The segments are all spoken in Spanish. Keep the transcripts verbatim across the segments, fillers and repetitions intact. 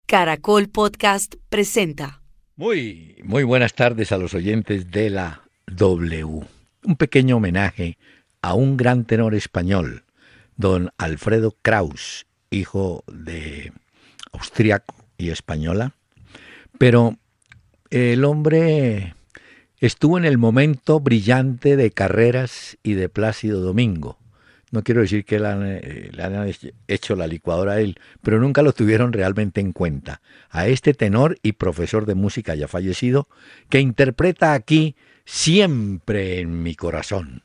Caracol Podcast presenta. Muy, muy buenas tardes a los oyentes de la W. Un pequeño homenaje a un gran tenor español, don Alfredo Kraus, hijo de austriaco y española. Pero el hombre estuvo en el momento brillante de Carreras y de Plácido Domingo. No quiero decir que le han, eh, le han hecho la licuadora a él, pero nunca lo tuvieron realmente en cuenta. A este tenor y profesor de música ya fallecido, que interpreta aquí Siempre en mi corazón.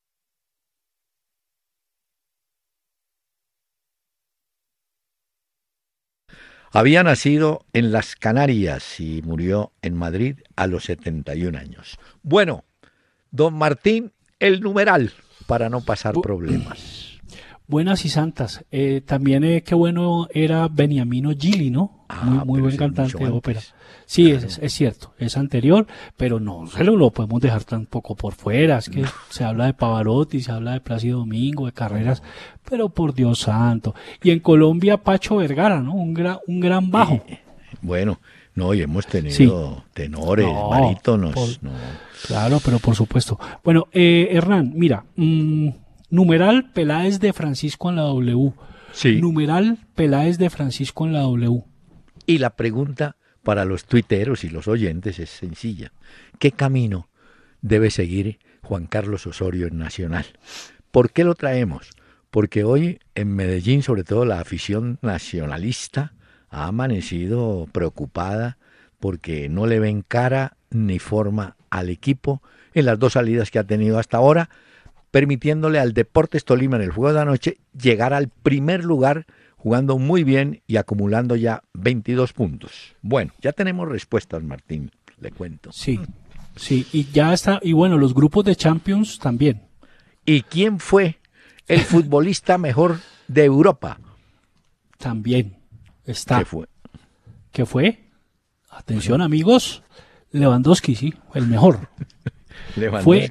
Había nacido en las Canarias y murió en Madrid a los setenta y un años. Bueno, don Martín, el numeral, para no pasar problemas. Buenas y santas. Eh, también eh, qué bueno era Beniamino Gili, ¿no? Ah, muy muy buen cantante de ópera. Sí, claro. es, es cierto, es anterior, pero no se lo, lo podemos dejar tampoco por fuera. Es que no. Se habla de Pavarotti, se habla de Plácido Domingo, de Carreras, no. Pero por Dios santo. Y en Colombia, Pacho Vergara, ¿no? Un gran, un gran bajo. Eh, bueno, no, y hemos tenido sí. tenores, no, barítonos. Por, no. Claro, pero por supuesto. Bueno, eh, Hernán, mira, mmm, numeral Peláez de Francisco en la W. Sí. Numeral Peláez de Francisco en la W. Y la pregunta para los tuiteros y los oyentes es sencilla. ¿Qué camino debe seguir Juan Carlos Osorio en Nacional? ¿Por qué lo traemos? Porque hoy en Medellín, sobre todo la afición nacionalista, ha amanecido preocupada porque no le ven cara ni forma al equipo en las dos salidas que ha tenido hasta ahora, permitiéndole al Deportes Tolima en el juego de anoche llegar al primer lugar, jugando muy bien y acumulando ya veintidós puntos. Bueno, ya tenemos respuestas, Martín, le cuento. Sí, sí, y ya está, y bueno, los grupos de Champions también. ¿Y quién fue el futbolista mejor de Europa? También está. ¿Qué fue? ¿Qué fue? Atención, bueno. Amigos, Lewandowski, sí, el mejor. Lewandowski. Fue,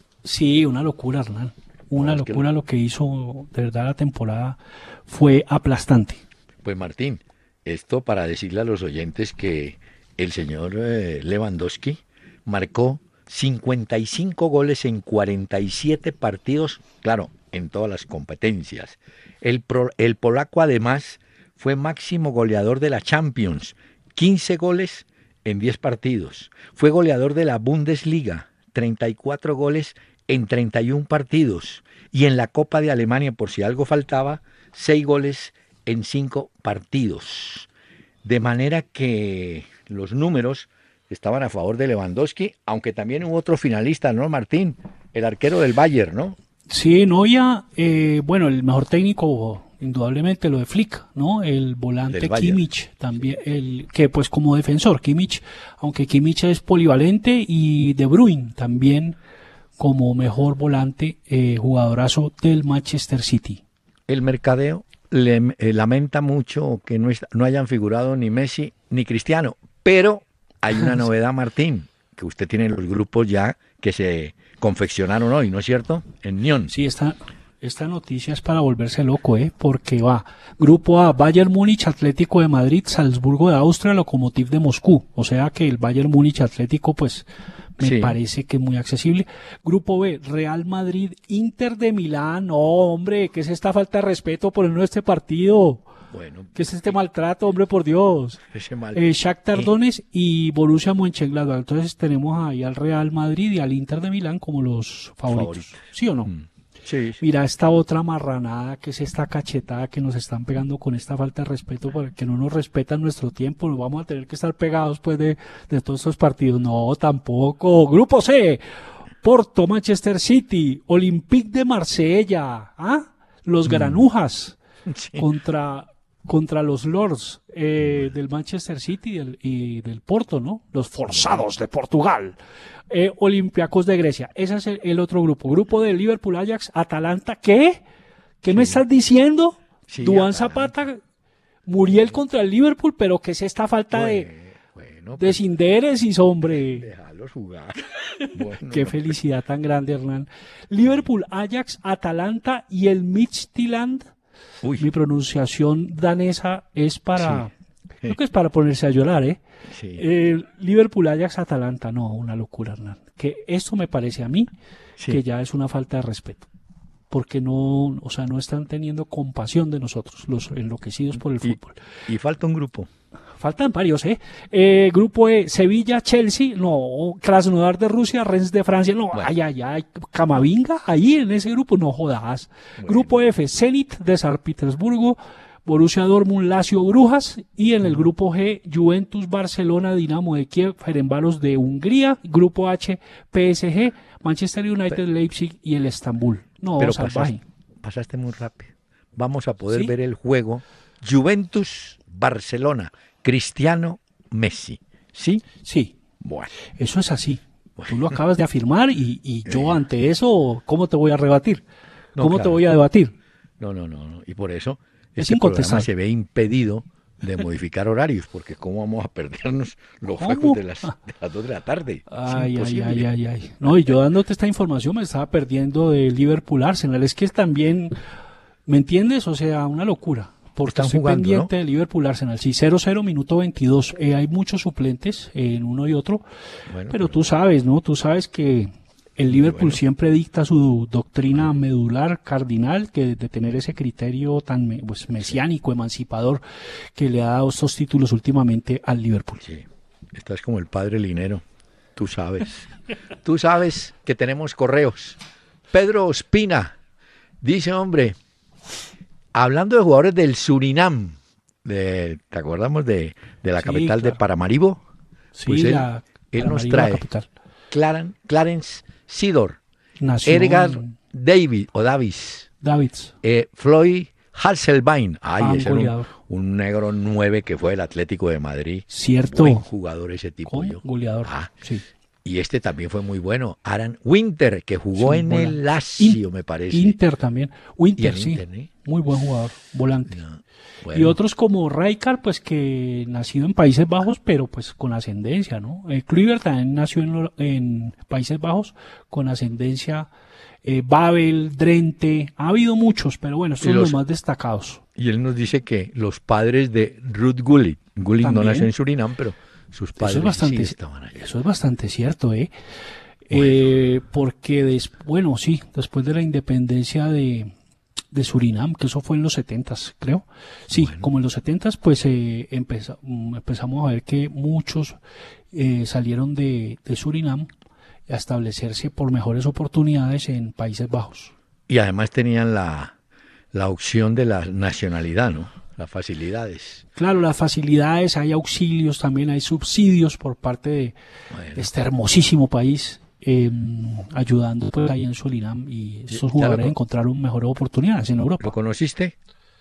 sí, una locura, Hernán. Una no, locura que... lo que hizo, de verdad, la temporada fue aplastante. Pues Martín, esto para decirle a los oyentes que el señor eh, Lewandowski marcó cincuenta y cinco goles en cuarenta y siete partidos, claro, en todas las competencias. El, pro, el polaco además fue máximo goleador de la Champions, quince goles en diez partidos. Fue goleador de la Bundesliga, treinta y cuatro goles en treinta y un partidos, y en la Copa de Alemania, por si algo faltaba, seis goles en cinco partidos. De manera que los números estaban a favor de Lewandowski, aunque también hubo otro finalista, ¿no, Martín? El arquero del Bayern, ¿no? Sí, Neuer, eh, bueno, el mejor técnico, indudablemente lo de Flick, ¿no? El volante Kimmich, también, el que pues como defensor, Kimmich, aunque Kimmich es polivalente, y De Bruyne también como mejor volante, eh, jugadorazo del Manchester City. El mercadeo le, eh, lamenta mucho que no, est- no hayan figurado ni Messi ni Cristiano, pero hay una novedad, Martín, que usted tiene los grupos ya que se confeccionaron hoy, ¿no es cierto? En Nyon. Sí, esta, esta noticia es para volverse loco, ¿eh? Porque va, grupo A, Bayern Múnich, Atlético de Madrid, Salzburgo de Austria, Lokomotiv de Moscú. O sea que el Bayern Múnich Atlético, pues, me sí. parece que es muy accesible. Grupo B, Real Madrid, Inter de Milán. No, hombre, ¿qué es esta falta de respeto por el este partido? Bueno, ¿qué es este maltrato, hombre, por Dios? Ese mal... eh, Shakhtar Donetsk eh. y Borussia Mönchengladbach. Entonces tenemos ahí al Real Madrid y al Inter de Milán como los favoritos. Favorito. ¿Sí o no? Mm. Sí, sí. Mira esta otra marranada, que es esta cachetada que nos están pegando con esta falta de respeto, porque no nos respetan nuestro tiempo. Nos vamos a tener que estar pegados pues de, de todos estos partidos. No, tampoco. Grupo C, Porto, Manchester City, Olympique de Marsella, ¿ah? Los Granujas mm. sí. contra, contra los Lords eh, del Manchester City y del, y del Porto, ¿no? Los forzados de Portugal. Eh, Olympiacos de Grecia. Ese es el, el otro grupo. Grupo de Liverpool, Ajax, Atalanta. ¿Qué? ¿Qué sí. me estás diciendo? Sí, Duván Zapata, Muriel contra el Liverpool, pero ¿qué es esta falta bueno, de, bueno, de sindéresis, hombre? Déjalos jugar. Bueno, Qué no. felicidad tan grande, Hernán. Liverpool, Ajax, Atalanta y el Midtjylland. Uy. Mi pronunciación danesa es para... Sí. Creo que es para ponerse a llorar, ¿eh? Sí. Eh, Liverpool, Ajax, Atalanta, no, una locura, Hernán. Que esto me parece a mí Sí. que ya es una falta de respeto. Porque no, o sea, no están teniendo compasión de nosotros, los enloquecidos por el Y- fútbol. Y falta un grupo. Faltan varios, ¿eh? Eh, grupo E, Sevilla, Chelsea, no, Krasnodar de Rusia, Rennes de Francia, no, Bueno. ay, ay, ay, Camavinga, ahí en ese grupo, no jodas. Bueno. Grupo F, Zenit de San Petersburgo, Borussia Dortmund, Lazio, Brujas, y en el grupo G, Juventus, Barcelona, Dinamo de Kiev, Ferencváros de Hungría, grupo H, P S G, Manchester United, Leipzig y el Estambul. No, Pero salvaje. pasaste, pasaste muy rápido. Vamos a poder ¿Sí? ver el juego Juventus, Barcelona, Cristiano, Messi. ¿Sí? Sí, Bueno. eso es así. Tú lo acabas de afirmar y, y yo ante eso, ¿cómo te voy a rebatir? No, ¿Cómo te claro. voy a debatir? No, no, no, no. Y por eso Es este programa incontestable. se ve impedido de modificar horarios, porque ¿cómo vamos a perdernos los ¿Cómo? juegos de las, de las dos de la tarde? Es Ay, ay, imposible. ay, ay, ay. No, y yo dándote esta información me estaba perdiendo de Liverpool Arsenal. Es que también, ¿me entiendes? O sea, una locura. Porque Están estoy jugando, pendiente de Liverpool Arsenal. Sí, cero cero, minuto veintidós. Eh, hay muchos suplentes eh, en uno y otro. Bueno, Pero tú sabes, ¿no? Tú sabes que el Liverpool Bueno. siempre dicta su doctrina medular, cardinal, que de tener ese criterio tan me- pues, mesiánico, emancipador, que le ha dado estos títulos últimamente al Liverpool. Sí, estás como el padre Linero. Tú sabes. Tú sabes que tenemos correos. Pedro Ospina dice, hombre, hablando de jugadores del Surinam, de, ¿te acordamos de, de la Sí, capital de claro. Paramaribo? Sí, Pues él- la, él Paramaribo, nos la trae capital. Claren- Clarence Sidor, Nació Edgar en David o Davis, Davids. eh, Floyd Hasselbein, ay, Ah, un ese era un, goleador. un negro nueve que fue el Atlético de Madrid. Cierto. Buen jugador ese tipo. ¿Cómo? yo. Goleador. Ah, Sí. y este también fue muy bueno. Aran Winter, que jugó Sí, en bola. el Lazio, In- me parece. Inter también. Y Winter, en sí. Inter, ¿eh? Muy buen jugador. Volante. No, Y bueno. otros como Rijkaard, pues que nacido en Países Bajos, pero pues con ascendencia, ¿no? Eh, Kluivert también nació en, lo- en Países Bajos con ascendencia. Eh, Babel, Drenthe, ha habido muchos, pero bueno, estos Y son los los- más destacados. Y él nos dice que los padres de Ruth Gullit, Gullit no También. nació en Surinam, pero sus padres Eso es bastante, sí estaban allá. eso es bastante cierto, ¿eh? Eh, porque, des- bueno, sí, después de la independencia de, de Surinam, que eso fue en los setentas, creo. Sí, Bueno. como en los setentas, pues eh, empeza- mm, empezamos a ver que muchos eh, salieron de, de Surinam a establecerse por mejores oportunidades en Países Bajos. Y además tenían la, la opción de la nacionalidad, ¿no? Las facilidades. Claro, las facilidades, hay auxilios, también hay subsidios por parte de Bueno, de este hermosísimo país, eh, ayudando pues, ahí en Surinam, y estos Ya lo jugadores con- encontraron mejores oportunidades en ¿lo Europa. conociste?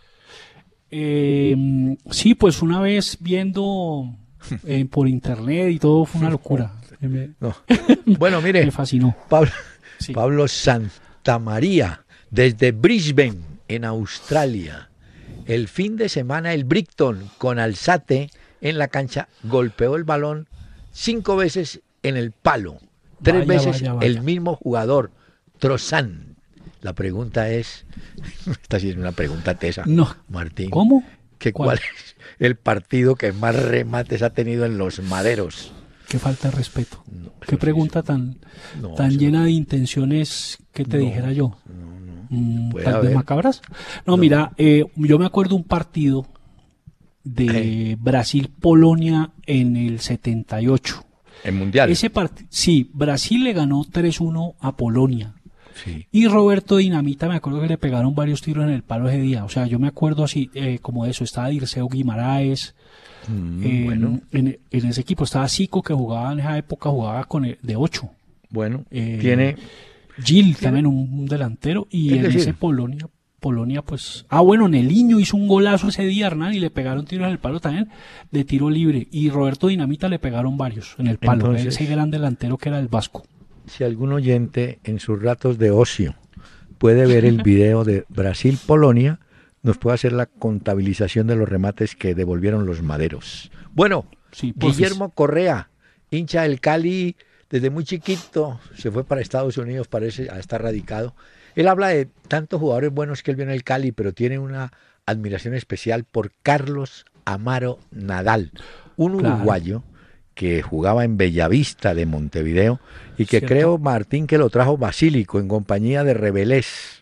Eh, sí, pues una vez viendo eh, por internet y todo fue una locura. Me, No. Bueno, mire, me fascinó. Pablo, Sí. Pablo Santamaría, desde Brisbane, en Australia. El fin de semana el Brighton con Alzate en la cancha golpeó el balón cinco veces en el palo. Tres Vaya, veces vaya, vaya. el mismo jugador, Trozán. La pregunta es, esta sí es una pregunta tesa, No. Martín. ¿Cómo? que ¿Cuál? ¿Cuál es el partido que más remates ha tenido en los maderos? Qué falta de respeto. No, Qué eso sí, pregunta tan, no, tan eso llena de intenciones que te No, dijera yo. no, no. Mm, Puede tal vez haber. macabras. No, No. mira, eh, yo me acuerdo un partido de Eh. Brasil-Polonia en el setenta y ocho. En mundial. Ese partido, sí, Brasil le ganó tres uno a Polonia. Sí. Y Roberto Dinamita, me acuerdo que le pegaron varios tiros en el palo ese día. O sea, yo me acuerdo así, eh, como de eso. Estaba Dirceu Guimaraes. Mm, eh, bueno, en, en ese equipo estaba Zico, que jugaba en esa época, jugaba con el, de ocho. bueno, eh, tiene Gil también, un, un delantero. Y Es en decir- ese Polonia, Polonia, pues. Ah, bueno, Neliño hizo un golazo ese día, Hernán, y le pegaron tiros en el palo también de tiro libre. Y Roberto Dinamita le pegaron varios en el palo. Entonces- ese gran delantero que era el Vasco. si algún oyente en sus ratos de ocio puede ver el video de Brasil-Polonia, nos puede hacer la contabilización de los remates que devolvieron los maderos. Bueno, Sí, porfis. Guillermo Correa, hincha del Cali, desde muy chiquito, se fue para Estados Unidos, parece, a estar radicado. Él habla de tantos jugadores buenos que él vio en el Cali, pero tiene una admiración especial por Carlos Amaro Nadal, un Claro. uruguayo que jugaba en Bellavista de Montevideo y que Cierto. creo, Martín, que lo trajo Basílico en compañía de Rebelés.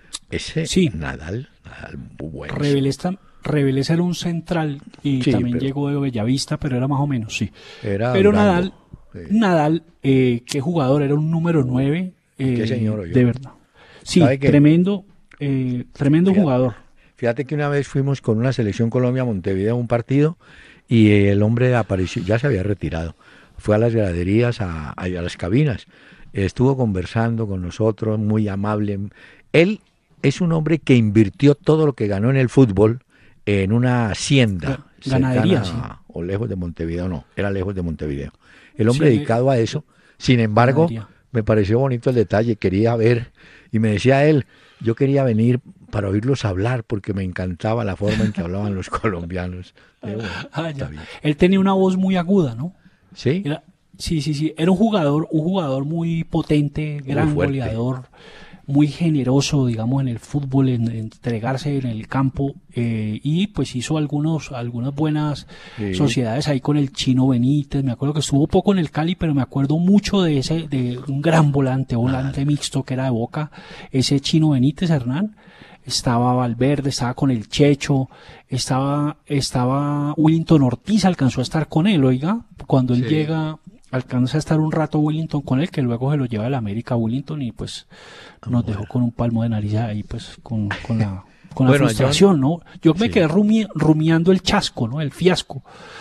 Ese Sí. Nadal, Nadal buenísimo. Rebelés, tam- Rebelés era un central y Sí, también pero- llegó de Bellavista, pero era más o menos, sí. Era Pero Durango. Nadal, Sí. Nadal, eh, qué jugador, era un número nueve, eh, Qué señor, oyó. de verdad. Sí, ¿Sabe qué? tremendo, eh, tremendo Fíjate. jugador. Fíjate que una vez fuimos con una selección Colombia a Montevideo a un partido y el hombre apareció, ya se había retirado, fue a las graderías, a, a, a las cabinas, estuvo conversando con nosotros, muy amable. Él es un hombre que invirtió todo lo que ganó en el fútbol en una hacienda Ga- ganadería, cercana, o lejos de Montevideo, no, era lejos de Montevideo. El hombre Sí, dedicado a eso, sin embargo, ganadería. me pareció bonito el detalle, quería ver, y me decía él, yo quería venir para oírlos hablar porque me encantaba la forma en que hablaban los colombianos. Digo, bueno, Ah, está ya. bien. Él tenía una voz muy aguda, ¿no? ¿Sí? Era, sí, sí, sí. Era un jugador, un jugador muy potente, gran fuerte. goleador, muy generoso, digamos, en el fútbol, en, en entregarse en el campo, eh, y pues hizo algunos, algunas buenas Sí. sociedades ahí con el Chino Benítez. Me acuerdo que estuvo poco en el Cali, pero me acuerdo mucho de ese, de un gran volante, volante mixto que era de Boca, ese Chino Benítez, Hernán. Estaba Valverde, estaba con el Checho, estaba, estaba Willington Ortiz, alcanzó a estar con él, oiga, cuando él Sí. llega, alcanza a estar un rato Willington con él, que luego se lo lleva a la América Willington y pues nos dejó con un palmo de nariz ahí, pues con, con la, con la Bueno, frustración, ¿no? Yo me Sí. quedé rumi- rumiando el chasco, ¿no? El fiasco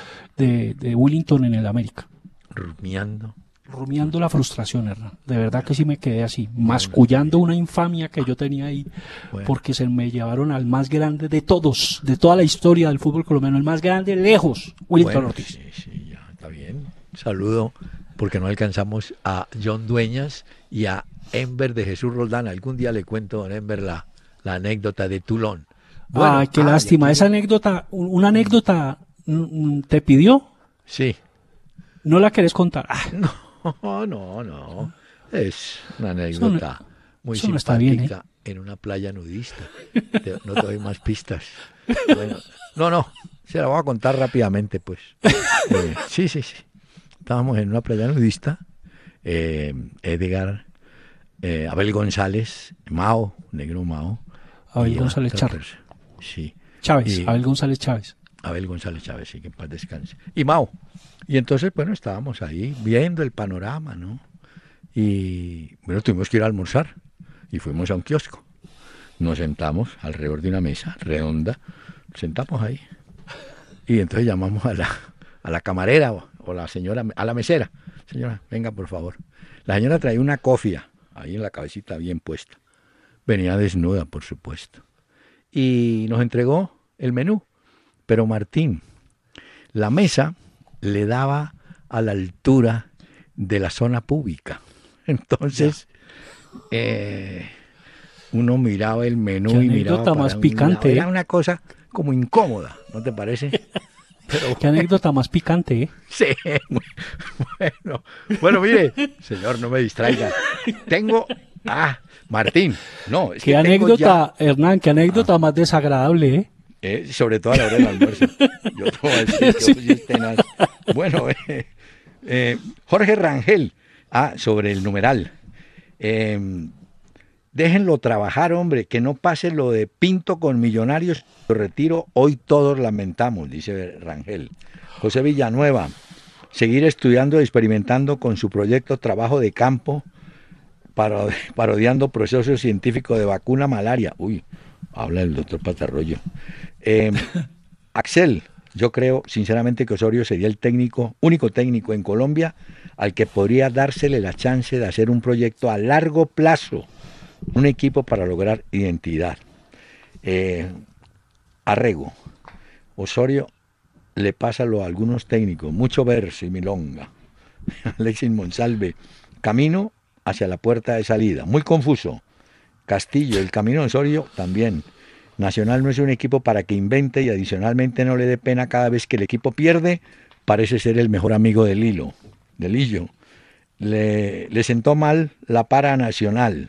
de, de Willington en el América. Rumiando. Rumiando la frustración, Hernán. De verdad que sí me quedé así, mascullando una infamia que yo tenía ahí, Bueno. porque se me llevaron al más grande de todos, de toda la historia del fútbol colombiano, el más grande lejos, Willington Bueno, Ortiz. sí, sí, ya, está bien. Saludo, porque no alcanzamos a John Dueñas y a Enver de Jesús Roldán. Algún día le cuento, don Enver, la, la anécdota de Tulón. Bueno, Ay, qué ah, y lástima. aquí- Esa anécdota, un- una anécdota, mm, ¿te pidió? Sí. ¿No la querés contar? Ah, No, no, no. Es una anécdota muy eso no simpática está bien, ¿eh? en una playa nudista. Te- no te doy más pistas. Bueno, no, no. Se la voy a contar rápidamente, pues. Eh, sí, sí, sí. Estábamos en una playa nudista. eh, Edgar, eh, Abel González, Mao, negro Mao. Abel y González otra Chávez. persona. Sí. Chávez, Y- Abel González Chávez. Abel González Chávez, sí, que en paz descanse. Y Mao. Y entonces, bueno, estábamos ahí viendo el panorama, ¿no? Y bueno, tuvimos que ir a almorzar y fuimos a un kiosco. Nos sentamos alrededor de una mesa redonda, nos sentamos ahí. Y entonces llamamos a la, a la camarera o, o la señora, a la mesera. Señora, venga, por favor. La señora traía una cofia ahí en la cabecita bien puesta. Venía desnuda, por supuesto. Y nos entregó el menú. Pero Martín, la mesa le daba a la altura de la zona pública. Entonces, eh, uno miraba el menú Qué y miraba anécdota para más un picante, lado. Era ¿eh? una cosa como incómoda, ¿no te parece? Pero Qué anécdota más picante, ¿eh? sí, muy- bueno, bueno, mire, señor, no me distraiga. Tengo, ah, Martín, no, es Qué que tengo anécdota, Hernán, qué anécdota más desagradable, ¿eh? Eh, sobre todo a la hora del almuerzo. Yo te voy a decir, yo soy un tenaz. Bueno, eh, eh, Jorge Rangel, ah, sobre el numeral. Eh, déjenlo trabajar, hombre, que no pase lo de Pinto con Millonarios. Lo retiro, hoy todos lamentamos, dice Rangel. José Villanueva, seguir estudiando y experimentando con su proyecto Trabajo de Campo, paro- parodiando procesos científicos de vacuna malaria. Uy, habla el doctor Patarroyo. Eh, Axel, yo creo sinceramente que Osorio sería el técnico, único técnico en Colombia al que podría dársele la chance de hacer un proyecto a largo plazo, un equipo para lograr identidad. Eh, Arrego, Osorio le pasa lo a algunos técnicos, mucho verso y milonga. Alexis Monsalve, camino hacia la puerta de salida, muy confuso. Castillo, el camino de Osorio también. Nacional no es un equipo para que invente y adicionalmente no le dé pena cada vez que el equipo pierde, parece ser el mejor amigo del hilo, del Lillo. Le, le sentó mal la para Nacional.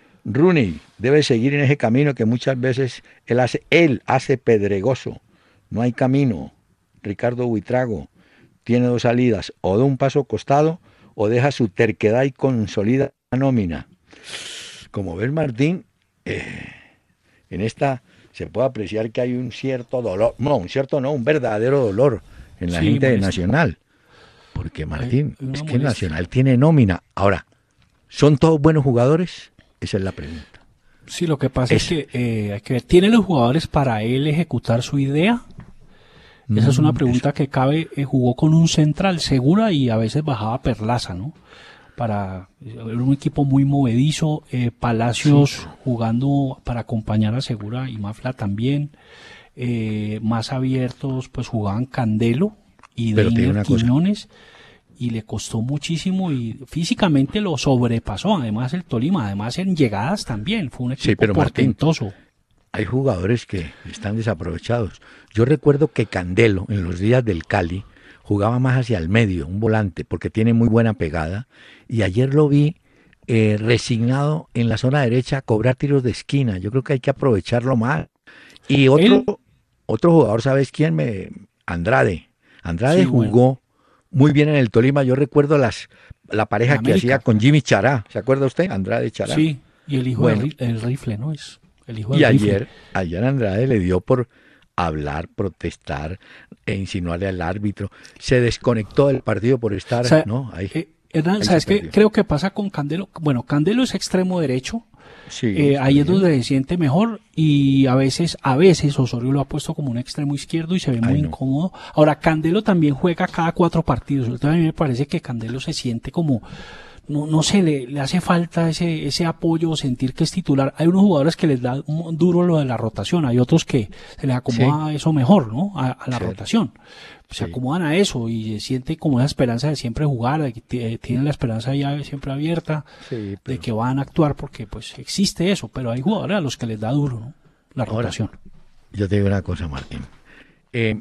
Rooney debe seguir en ese camino que muchas veces él hace, él hace pedregoso. no hay camino. Ricardo Buitrago tiene dos salidas, o da un paso costado o deja su terquedad y consolida la nómina. Como ves, Martín, eh, en esta se puede apreciar que hay un cierto dolor, no, un cierto no, un verdadero dolor en la sí, gente de Nacional. Porque, Martín, es que Nacional tiene nómina. Ahora, ¿son todos buenos jugadores? Esa es la pregunta. Sí, lo que pasa es, es que, eh, hay que ver, ¿tiene los jugadores para él ejecutar su idea? Esa es una pregunta que cabe. Eh, jugó con un central Segura y a veces bajaba Perlaza, ¿no? Para era un equipo muy movedizo, eh, Palacios sí. jugando para acompañar a Segura y Mafla también, eh, más abiertos pues jugaban Candelo y Deiner Quiñones cosa. Y le costó muchísimo y físicamente lo sobrepasó, además el Tolima, además en llegadas también, fue un equipo sí, pero portentoso. Martín, hay jugadores que están desaprovechados. Yo recuerdo que Candelo en los días del Cali jugaba más hacia el medio, un volante, porque tiene muy buena pegada, y ayer lo vi eh, resignado en la zona derecha a cobrar tiros de esquina. Yo creo que hay que aprovecharlo más. Y otro, ¿El? otro jugador, ¿sabes quién? Me, Andrade. Andrade sí, jugó bueno. muy bien en el Tolima. Yo recuerdo las la pareja que hacía con Jimmy Chará. ¿Se acuerda usted? Andrade Chará. Sí, y el hijo bueno, del el rifle, ¿no? Es el hijo del y rifle. ayer, ayer Andrade le dio por hablar, protestar e insinuarle al árbitro. Se desconectó del partido por estar, o sea, ¿no? Ahí, eh, Hernán, ahí ¿sabes qué creo que pasa con Candelo? Bueno, Candelo es extremo derecho. Sí, eh, ahí es donde se siente mejor y a veces, a veces Osorio lo ha puesto como un extremo izquierdo y se ve muy Ay, no. incómodo. Ahora, Candelo también juega cada cuatro partidos. Entonces a mí me parece que Candelo se siente como, no, no sé, le, le hace falta ese, ese apoyo, sentir que es titular. Hay unos jugadores que les da duro lo de la rotación, hay otros que se les acomoda sí. eso mejor, ¿no? A, a la sí. rotación. Se sí. acomodan a eso y siente como esa esperanza de siempre jugar, de que tienen la esperanza ya siempre abierta, sí, pero... de que van a actuar porque pues existe eso, pero hay jugadores a los que les da duro, ¿no? La rotación. Ahora, yo te digo una cosa, Martín. Eh,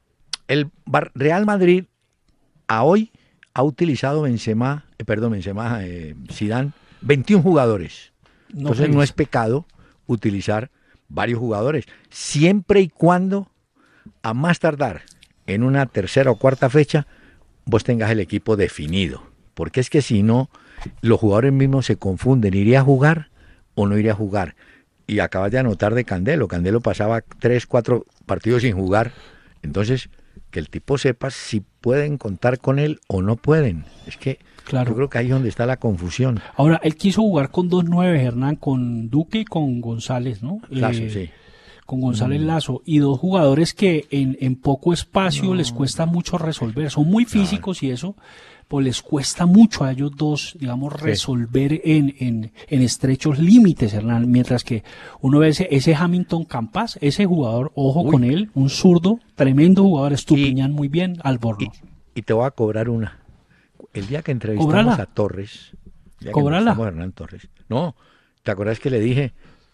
el Real Madrid a hoy ha utilizado Benzema, eh, perdón, Benzema, eh, Zidane, veintiún jugadores. No Entonces crees. no es pecado utilizar varios jugadores, siempre y cuando a más tardar en una tercera o cuarta fecha vos tengas el equipo definido, porque es que si no, los jugadores mismos se confunden, ¿iría a jugar o no iría a jugar? Y acabas de anotar de Candelo, Candelo pasaba tres, cuatro partidos sin jugar, entonces que el tipo sepa si pueden contar con él o no pueden, es que claro. yo creo que ahí es donde está la confusión. Ahora, él quiso jugar con dos nueve, Hernán, con Duque y con González, ¿no? Lazo, eh, sí. Con González Lazo, y dos jugadores que en, en poco espacio no. les cuesta mucho resolver, son muy físicos claro. y eso, pues les cuesta mucho a ellos dos, digamos, resolver sí. en, en, en estrechos límites, Hernán, mientras que uno ve ese, ese Hamilton Campas, ese jugador, ojo Uy. con él, un zurdo, tremendo jugador, Estupiñán muy bien, Albornoz. Y, y te voy a cobrar una, el día que entrevistamos Cobrala. a Torres, el día que entrevistamos a Hernán Torres, no, ¿te acuerdas que le dije?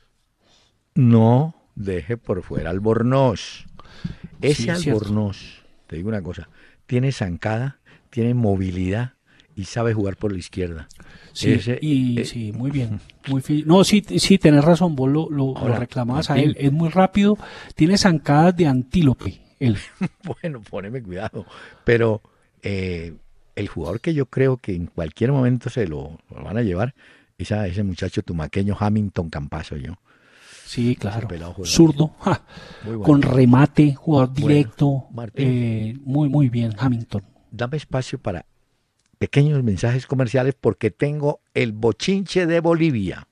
No deje por fuera Albornoz. Ese sí, Albornoz, te digo una cosa, tiene zancada, tiene movilidad y sabe jugar por la izquierda. Sí, Ese, y eh, sí, muy bien. Muy fi- no, sí, sí, tenés razón, vos lo, lo, ahora, lo reclamabas Martín, a él, es muy rápido, tiene zancadas de antílope. Él. Bueno, poneme cuidado, pero eh, el jugador que yo creo que en cualquier momento se lo, lo van a llevar, es a ese muchacho tumaqueño Hamilton Campazo, yo. Sí, claro. Zurdo, bueno. con remate, jugador directo, bueno, eh, muy, muy bien, Hamilton. Dame espacio para pequeños mensajes comerciales porque tengo el bochinche de Bolivia.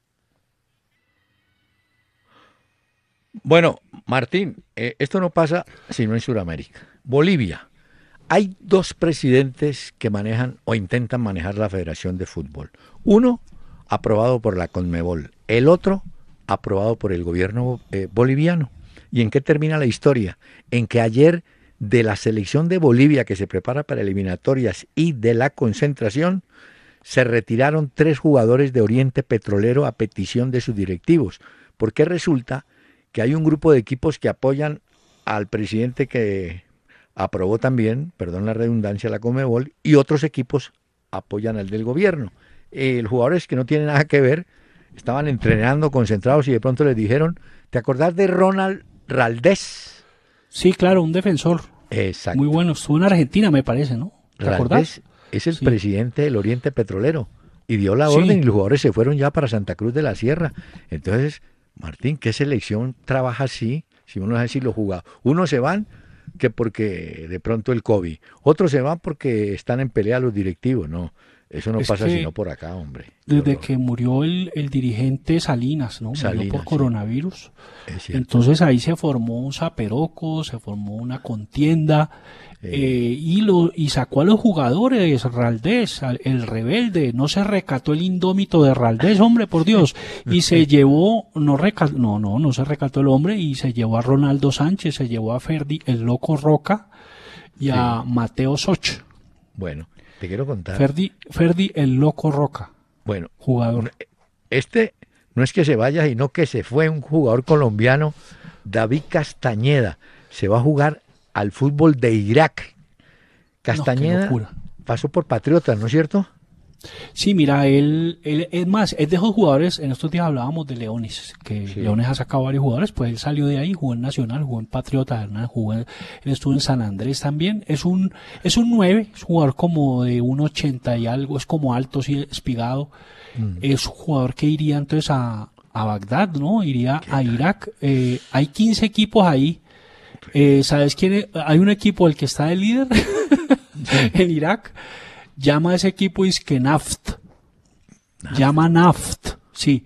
Bueno, Martín, eh, esto no pasa sino en Sudamérica. Bolivia. Hay dos presidentes que manejan o intentan manejar la Federación de Fútbol. Uno, aprobado por la Conmebol. El otro, aprobado por el gobierno eh, boliviano. ¿Y en qué termina la historia? En que ayer de la selección de Bolivia que se prepara para eliminatorias y de la concentración, se retiraron tres jugadores de Oriente Petrolero a petición de sus directivos. Porque resulta que hay un grupo de equipos que apoyan al presidente que aprobó también, perdón la redundancia, la Conmebol, y otros equipos apoyan al del gobierno. Eh, los jugadores que no tienen nada que ver estaban entrenando, concentrados, y de pronto les dijeron, ¿te acordás de Ronald Raldés? Sí, claro, un defensor. Exacto. Muy bueno. Estuvo en Argentina, me parece, ¿no? ¿Te acordás? Raldés es el Sí. presidente del Oriente Petrolero y dio la Sí. orden y los jugadores se fueron ya para Santa Cruz de la Sierra. Entonces, Martín, ¿qué selección trabaja así? Si uno es así, los jugadores. Unos se van que porque de pronto el COVID, otros se van porque están en pelea los directivos. No, eso no Es pasa que sino por acá, hombre. Qué Desde horror. que murió el, el dirigente Salinas, ¿no? Murió Salinas, por sí. coronavirus. Es cierto. Entonces ahí se formó un zaperoco, se formó una contienda Eh. eh, y, lo, y sacó a los jugadores, Raldés, al- el rebelde, no se recató el indómito de Raldés, hombre, por Dios, y se llevó, no recató, no, no, no se recató el hombre y se llevó a Ronaldo Sánchez, se llevó a Ferdi, el loco Roca y a Mateo Soch. Bueno, te quiero contar. Ferdi, Ferdi, el loco Roca, Bueno, jugador. este no es que se vaya, sino que se fue un jugador colombiano, David Castañeda. Se va a jugar al fútbol de Irak. Castañeda locura. pasó por Patriotas, ¿no es cierto? Sí, mira, él, él es más, es de esos jugadores, en estos días hablábamos de Leones, que Sí. Leones ha sacado varios jugadores, pues él salió de ahí, jugó en Nacional, jugó en Patriota, Hernán, jugó en- él estuvo en San Andrés también, es un, es un nueve, es un jugador como de un ochenta y algo, es como alto, sí, espigado, Mm. es un jugador que iría entonces a, a Bagdad, ¿no? Iría a Irak, eh, hay quince equipos ahí, eh, ¿sabes quién es? Hay un equipo, el que está de líder en Irak, llama a ese equipo es que Naft. Llama Naft, sí.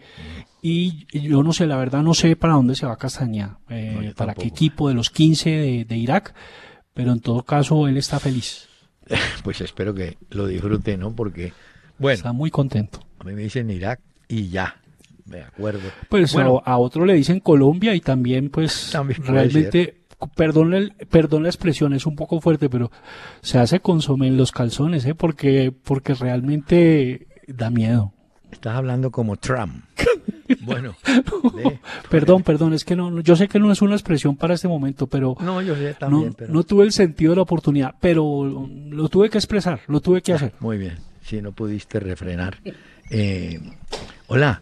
Y yo no sé, la verdad no sé para dónde se va Castañeda, eh, No, yo para qué tampoco. equipo de los quince de, de Irak, pero en todo caso él está feliz, Pues espero que lo disfrute, ¿no? Porque, bueno, está muy contento. a mí me dicen Irak y ya, me acuerdo. Pues Bueno, a, a otro le dicen Colombia y también pues También puede realmente, perdón, el- perdón la expresión, es un poco fuerte, pero se hace consomé en los calzones, ¿eh? Porque, porque realmente da miedo. estás hablando como Trump. Bueno, ve, Perdón, perdón, es que no, no- yo sé que no es una expresión para este momento, pero no, yo sé no, también, pero... no tuve el sentido de la oportunidad, pero lo tuve que expresar, lo tuve que hacer. Muy bien, si no pudiste refrenar. Eh, hola,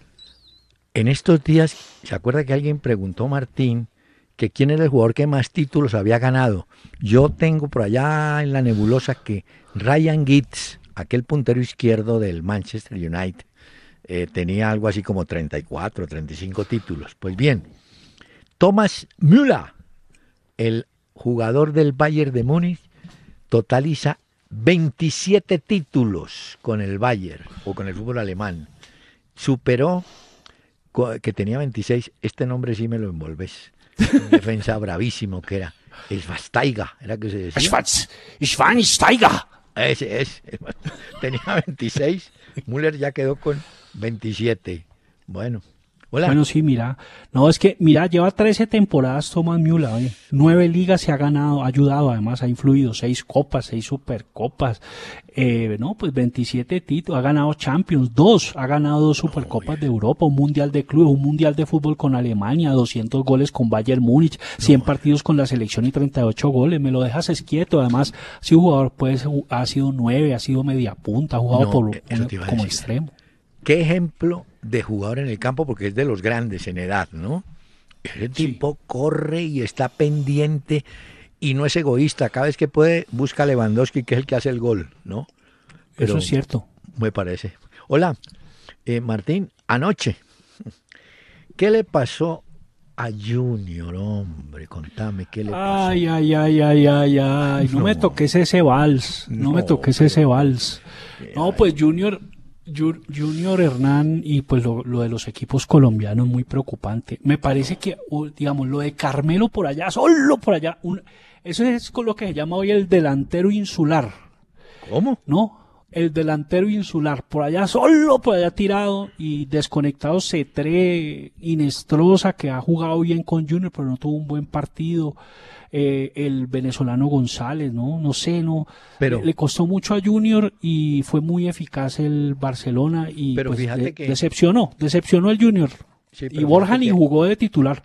en estos días, ¿se acuerda que alguien preguntó, Martín, que quién era el jugador que más títulos había ganado? Yo tengo por allá en la nebulosa que Ryan Giggs, aquel puntero izquierdo del Manchester United, eh, tenía algo así como treinta y cuatro, treinta y cinco títulos. Pues bien, Thomas Müller, el jugador del Bayern de Múnich, totaliza veintisiete títulos con el Bayern o con el fútbol alemán. Superó, co- que tenía veintiséis, este nombre sí me lo envolves. Un defensa bravísimo que era Schweinsteiger, era que se decía. Schwarz, Schweinsteiger. Ese es. Tenía veintiséis, Müller ya quedó con veintisiete. Bueno, hola. Bueno, sí, mira, no, es que, mira, lleva trece temporadas Thomas Müller, oye, nueve ligas se ha ganado, ha ayudado, además ha influido, seis copas, seis supercopas, eh, no, pues veintisiete títulos, ha ganado Champions, dos, ha ganado dos supercopas de Europa, un mundial de clubes, un mundial de fútbol con Alemania, doscientos goles con Bayern Múnich, cien partidos con la selección y treinta y ocho goles, me lo dejas esquieto, además, ha sido jugador, pues, ha sido nueve, ha sido media punta, ha jugado No, por, eso te iba a como decir. extremo. Qué ejemplo de jugador en el campo, porque es de los grandes en edad, ¿no? Ese tipo corre y está pendiente y no es egoísta. Cada vez que puede, busca a Lewandowski, que es el que hace el gol, ¿no? Eso es cierto. Me parece. Hola, eh, Martín, anoche, ¿qué le pasó a Junior, hombre? Contame, ¿qué le pasó? Ay, ay, ay, ay, ay, ay. No, No. me toques ese vals. No, No, me toques pero- ese vals. No, Ay. pues Junior, Ju- Junior Hernán y pues lo, lo de los equipos colombianos muy preocupante. Me parece que, o, digamos, lo de Carmelo por allá, solo por allá, un- eso es con lo que se llama hoy el delantero insular, ¿Cómo? ¿no? El delantero insular, por allá solo, por allá tirado y desconectado Cetré, Inestrosa, que ha jugado bien con Junior, pero no tuvo un buen partido. Eh, el venezolano González, ¿no? No sé, no. Pero- le, le costó mucho a Junior y fue muy eficaz el Barcelona y Pero pues, fíjate de- que- decepcionó, decepcionó el Junior. Sí, Y pero Borja fíjate ni que jugó de titular.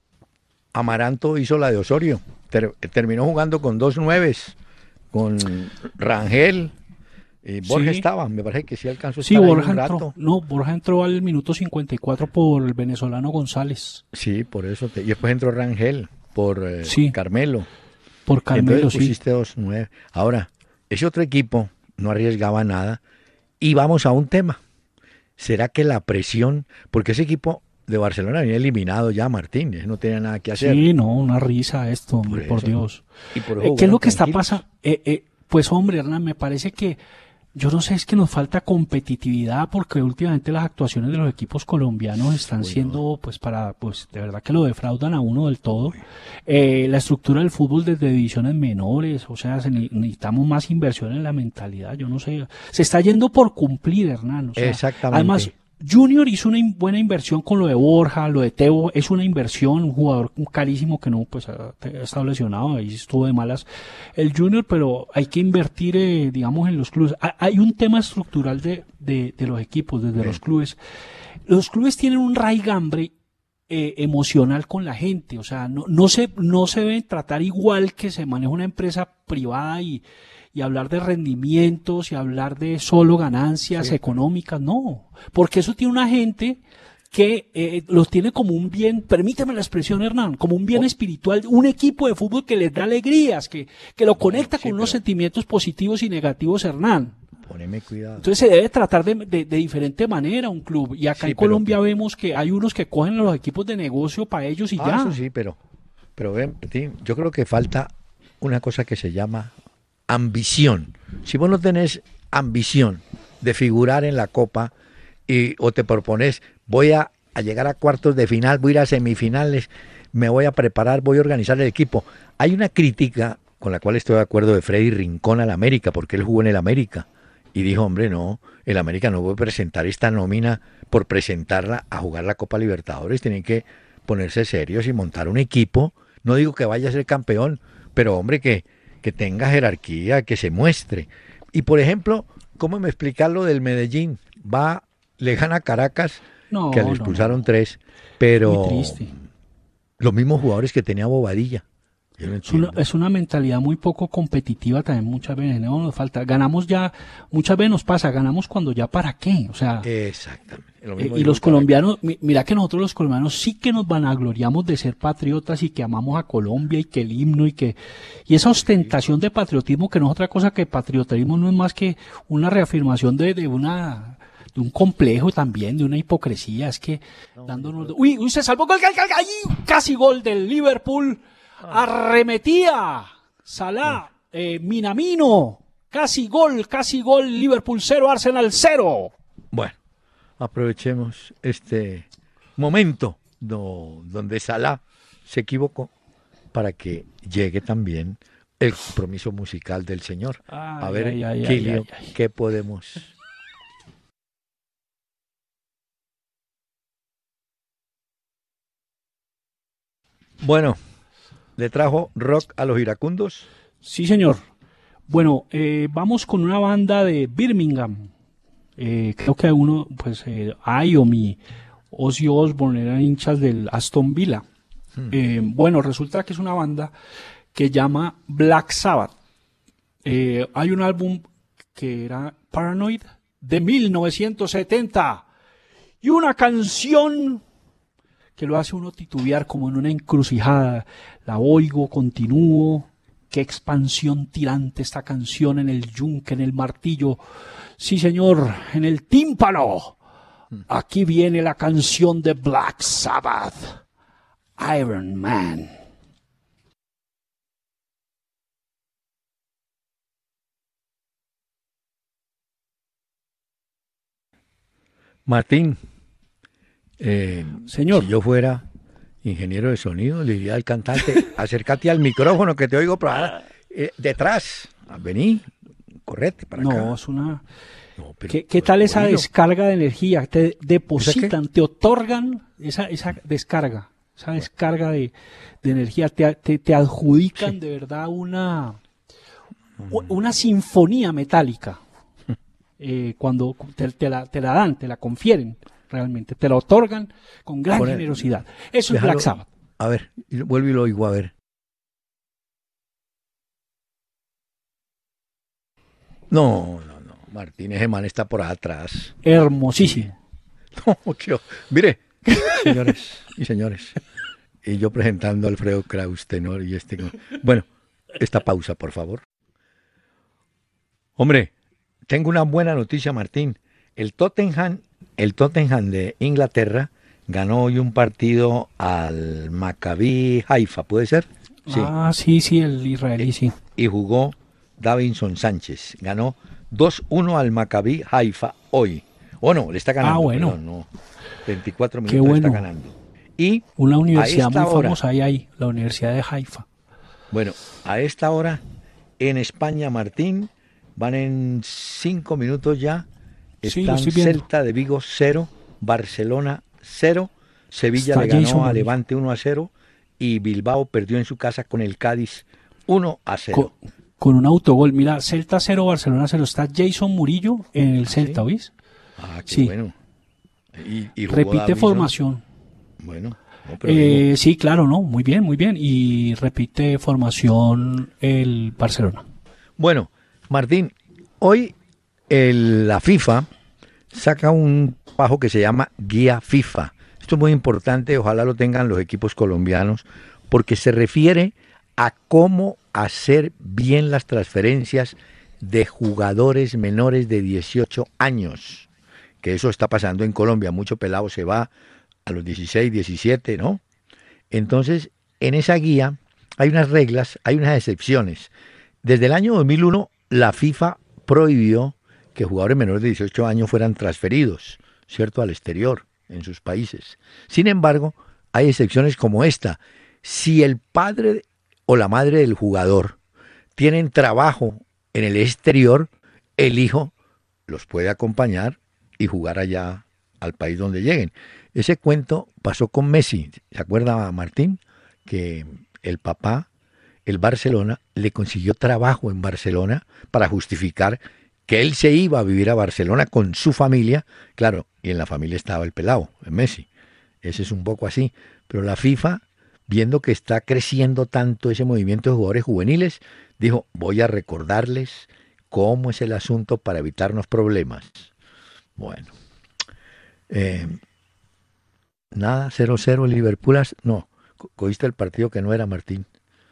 Amaranto hizo la de Osorio. Ter- terminó jugando con dos nueves, con Rangel. Eh, Borja Sí. estaba, me parece que sí alcanzó a Sí, estar ahí Borja un entró. rato. No, Borja entró al minuto cincuenta y cuatro por el venezolano González. Sí, por eso. te- y después entró Rangel. por eh, Sí. Carmelo. Por Carmelo, Entonces sí. pusiste dos nueve. Ahora, ese otro equipo no arriesgaba nada. Y vamos a un tema. ¿Será que la presión, porque ese equipo de Barcelona venía eliminado ya, Martínez, no tenía nada que hacer? Sí, no, una risa esto, Por hombre, por, eso. Dios. Y por Eh, eso ¿Qué es lo jugaron que está tranquilos. pasando? Eh, eh, pues hombre, Hernán, me parece que, yo no sé, es que nos falta competitividad porque últimamente las actuaciones de los equipos colombianos están Uy, siendo, pues para, pues de verdad que lo defraudan a uno del todo. Eh, la estructura del fútbol desde divisiones menores, o sea, se ne- necesitamos más inversión en la mentalidad, yo no sé, se está yendo por cumplir, Hernán. O sea, Exactamente. además, Junior hizo una in- buena inversión con lo de Borja, lo de Teo, es una inversión, un jugador carísimo que no, pues ha, ha estado lesionado, ahí estuvo de malas el Junior, pero hay que invertir, eh, digamos, en los clubes. Ha- Hay un tema estructural de, de, de los equipos, desde Bien. los clubes. Los clubes tienen un raigambre eh, emocional con la gente, o sea, no, no se, no se deben tratar igual que se maneja una empresa privada y, y hablar de rendimientos y hablar de solo ganancias Sí. económicas, no, porque eso tiene una gente que eh, los tiene como un bien, permíteme la expresión, Hernán, como un bien Oh. espiritual, un equipo de fútbol que les da alegrías, que, que lo conecta sí, con unos pero- sentimientos positivos y negativos, Hernán. Poneme cuidado. Entonces se debe tratar de, de, de diferente manera un club. Y acá Sí, en pero- Colombia vemos que hay unos que cogen a los equipos de negocio para ellos y Ah, ya. eso sí, pero, pero ven, Tim, yo creo que falta una cosa que se llama ambición. Si vos no tenés ambición de figurar en la Copa y, o te propones, voy a, a llegar a cuartos de final, voy a ir a semifinales, me voy a preparar, voy a organizar el equipo. Hay una crítica con la cual estoy de acuerdo de Freddy Rincón al América, porque él jugó en el América. Y dijo, hombre, no, el América no puede presentar esta nómina por presentarla a jugar la Copa Libertadores. Tienen que ponerse serios y montar un equipo. No digo que vaya a ser campeón, pero hombre, que, que tenga jerarquía, que se muestre. Y por ejemplo, ¿cómo me explicar lo del Medellín? Va, le gana a Caracas, No, que le no, expulsaron no. tres, pero Muy triste. los mismos jugadores que tenía Bobadilla. Yo no Es una, entiendo. es una mentalidad muy poco competitiva también muchas veces. No nos falta. Ganamos ya, muchas veces nos pasa, ganamos cuando ya para qué. O sea, Exactamente. Lo eh, mismo y dijo los el Caracas. colombianos, mi- mira que nosotros los colombianos sí que nos vanagloriamos de ser patriotas y que amamos a Colombia y que el himno y que y esa ostentación de patriotismo que no es otra cosa que patriotismo, no es más que una reafirmación de, de una de un complejo también, de una hipocresía, es que dándonos uy, uy, se salvó gol, gol, gol, gol, casi gol del Liverpool, arremetía Salah, eh, Minamino, casi gol, casi gol, Liverpool cero, Arsenal cero. Bueno, aprovechemos este momento do- donde Salah se equivocó para que llegue también el compromiso musical del señor. A Ay, ver, ay, ay, Kilio, ay, ay. ¿qué podemos? Bueno, le trajo rock a los iracundos. Sí, señor. Bueno, eh, vamos con una banda de Birmingham. Eh, creo que uno, pues, eh, Iom y Ozzy Osbourne eran hinchas del Aston Villa. Eh, bueno, resulta que es una banda que llama Black Sabbath. Eh, hay un álbum que era Paranoid de mil novecientos setenta y una canción que lo hace uno titubear como en una encrucijada. La oigo, continúo. Qué expansión tirante esta canción en el yunque, en el martillo. Sí, señor, en el tímpano. Aquí viene la canción de Black Sabbath. Iron Man. Martín, eh, Señor. si yo fuera ingeniero de sonido, le diría al cantante, acércate al micrófono que te oigo por ahí, eh, detrás. Vení, correte para acá. No, es una... No, pero- ¿Qué, qué tal esa oílo. descarga de energía? Te depositan, te otorgan esa, esa descarga, esa descarga de, de energía, te, te, te adjudican Sí. de verdad una, una sinfonía metálica. Eh, cuando te, te la, te la dan, te la confieren realmente, te la otorgan con gran Pone- generosidad. Eso es Déjalo- Black Sabbath. A ver, y lo- vuelvo y lo oigo, a ver. No, no, no. Martínez Gemán está por atrás. Hermosísimo. No, tío. Mire, señores y señores, y yo presentando a Alfredo Kraus, tenor, y este... Bueno, esta pausa, por favor. Hombre, tengo una buena noticia, Martín. El Tottenham, el Tottenham de Inglaterra ganó hoy un partido al Maccabi Haifa, ¿puede ser? Sí. Ah, sí, sí, el israelí, sí. Y jugó Davinson Sánchez. Ganó dos uno al Maccabi Haifa hoy. O oh, no, le está ganando. Ah, bueno. Perdón, no. veinticuatro minutos. Qué bueno. Está ganando. Y una universidad muy hora, famosa hay ahí, la Universidad de Haifa. Bueno, a esta hora en España, Martín, van en cinco minutos ya. Están sí, Celta de Vigo cero, Barcelona cero, Sevilla Está le ganó Jason a Levante uno a cero y Bilbao perdió en su casa con el Cádiz uno a cero. Con, con un autogol, mira, Celta cero, Barcelona cero. Está Jason Murillo en el Celta, ¿sí? ¿Oís? Ah, qué sí. bueno. Y, y repite Davidson. formación. Bueno. No, pero eh, sí, claro, no, muy bien, muy bien. Y repite formación el Barcelona. Bueno, Martín, hoy el, la FIFA saca un trabajo que se llama Guía FIFA. Esto es muy importante, ojalá lo tengan los equipos colombianos, porque se refiere a cómo hacer bien las transferencias de jugadores menores de dieciocho años, que eso está pasando en Colombia, mucho pelado se va a los dieciséis, diecisiete, ¿no? Entonces, en esa guía hay unas reglas, hay unas excepciones. Desde el año dos mil uno, la FIFA prohibió que jugadores menores de dieciocho años fueran transferidos, ¿cierto?, al exterior, en sus países. Sin embargo, hay excepciones como esta. Si el padre o la madre del jugador tienen trabajo en el exterior, el hijo los puede acompañar y jugar allá al país donde lleguen. Ese cuento pasó con Messi. ¿Se acuerda, Martín? Que el papá, el Barcelona, le consiguió trabajo en Barcelona para justificar que él se iba a vivir a Barcelona con su familia. Claro, y en la familia estaba el pelado, el Messi. Ese es un poco así. Pero la FIFA, viendo que está creciendo tanto ese movimiento de jugadores juveniles, dijo, voy a recordarles cómo es el asunto para evitarnos problemas. Bueno. Eh, nada, cero cero Liverpool. No, cogiste el partido que no era, Martín.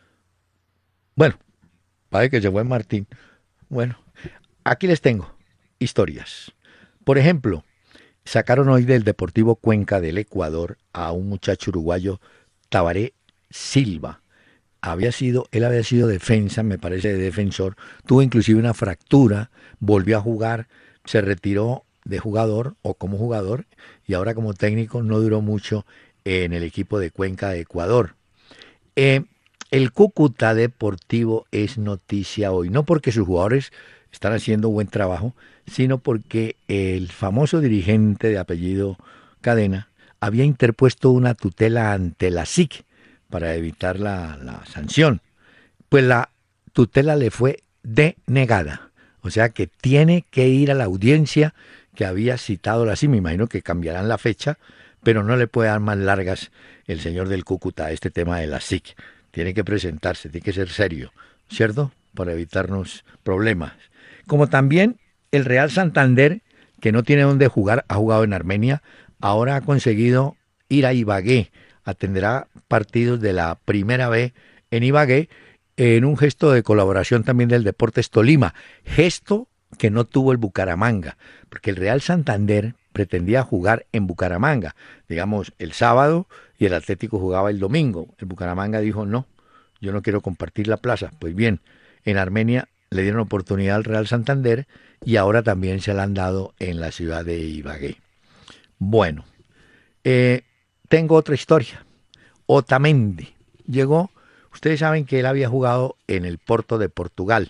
Bueno, parece que se fue Martín. Bueno, aquí les tengo historias. Por ejemplo, sacaron hoy del Deportivo Cuenca del Ecuador a un muchacho uruguayo, Tabaré Silva. Había sido, él había sido defensa, me parece, de defensor. Tuvo inclusive una fractura, volvió a jugar, se retiró de jugador o como jugador y ahora como técnico. No duró mucho en el equipo de Cuenca de Ecuador. Eh, el Cúcuta Deportivo es noticia hoy, no porque sus jugadores están haciendo buen trabajo, sino porque el famoso dirigente de apellido Cadena había interpuesto una tutela ante la S I C para evitar la, la sanción. Pues la tutela le fue denegada, o sea que tiene que ir a la audiencia que había citado la S I C. Me imagino que cambiarán la fecha, pero no le puede dar más largas el señor del Cúcuta a este tema de la S I C. Tiene que presentarse, tiene que ser serio, ¿cierto?, para evitarnos problemas. Como también el Real Santander, que no tiene dónde jugar, ha jugado en Armenia, ahora ha conseguido ir a Ibagué, atenderá partidos de la Primera B en Ibagué, en un gesto de colaboración también del Deportes Tolima, gesto que no tuvo el Bucaramanga, porque el Real Santander pretendía jugar en Bucaramanga, digamos, el sábado, y el Atlético jugaba el domingo. El Bucaramanga dijo, no, yo no quiero compartir la plaza. Pues bien, en Armenia le dieron oportunidad al Real Santander y ahora también se la han dado en la ciudad de Ibagué. Bueno, eh, tengo otra historia. Otamendi llegó, ustedes saben que él había jugado en el Porto de Portugal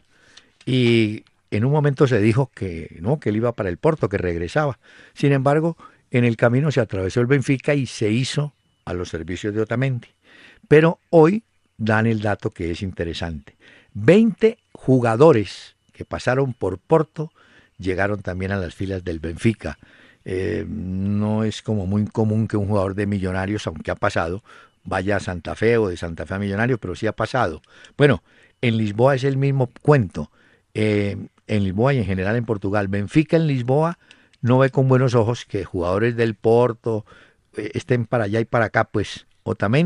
y en un momento se dijo que no, que él iba para el Porto, que regresaba. Sin embargo, en el camino se atravesó el Benfica y se hizo a los servicios de Otamendi. Pero hoy dan el dato que es interesante. veinte jugadores que pasaron por Porto llegaron también a las filas del Benfica. Eh, no es como muy común que un jugador de Millonarios, aunque ha pasado, vaya a Santa Fe o de Santa Fe a Millonarios, pero sí ha pasado. Bueno, en Lisboa es el mismo cuento. Eh, en Lisboa y en general en Portugal. Benfica en Lisboa no ve con buenos ojos que jugadores del Porto eh, estén para allá y para acá. Pues Otamendi,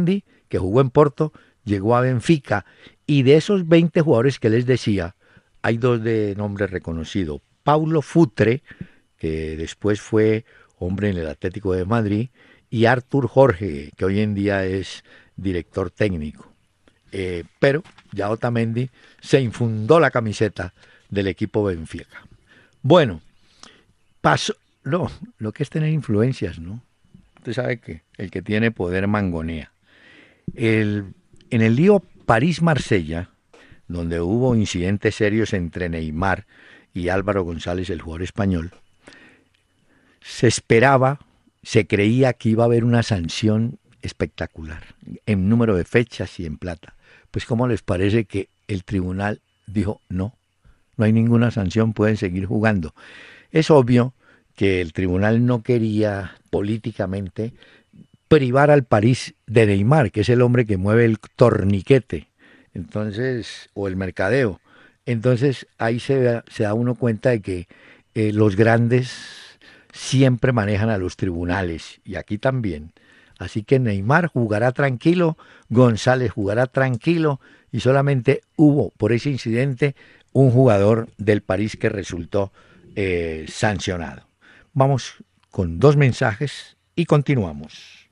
que jugó en Porto, llegó a Benfica, y de esos veinte jugadores que les decía, hay dos de nombre reconocido. Paulo Futre, que después fue hombre en el Atlético de Madrid, y Artur Jorge, que hoy en día es director técnico. Eh, pero ya Otamendi se infundó la camiseta del equipo Benfica. Bueno, pasó, no, lo que es tener influencias, ¿no? Usted sabe que el que tiene poder mangonea. El, en el lío París-Marsella, donde hubo incidentes serios entre Neymar y Álvaro González, el jugador español, se esperaba, se creía que iba a haber una sanción espectacular en número de fechas y en plata. Pues ¿cómo les parece que el tribunal dijo no? No hay ninguna sanción, pueden seguir jugando. Es obvio que el tribunal no quería políticamente privar al París de Neymar, que es el hombre que mueve el torniquete, entonces, o el mercadeo. Entonces ahí se da, se da uno cuenta de que eh, los grandes siempre manejan a los tribunales, y aquí también. Así que Neymar jugará tranquilo, González jugará tranquilo, y solamente hubo por ese incidente un jugador del París que resultó eh, sancionado. Vamos con dos mensajes y continuamos.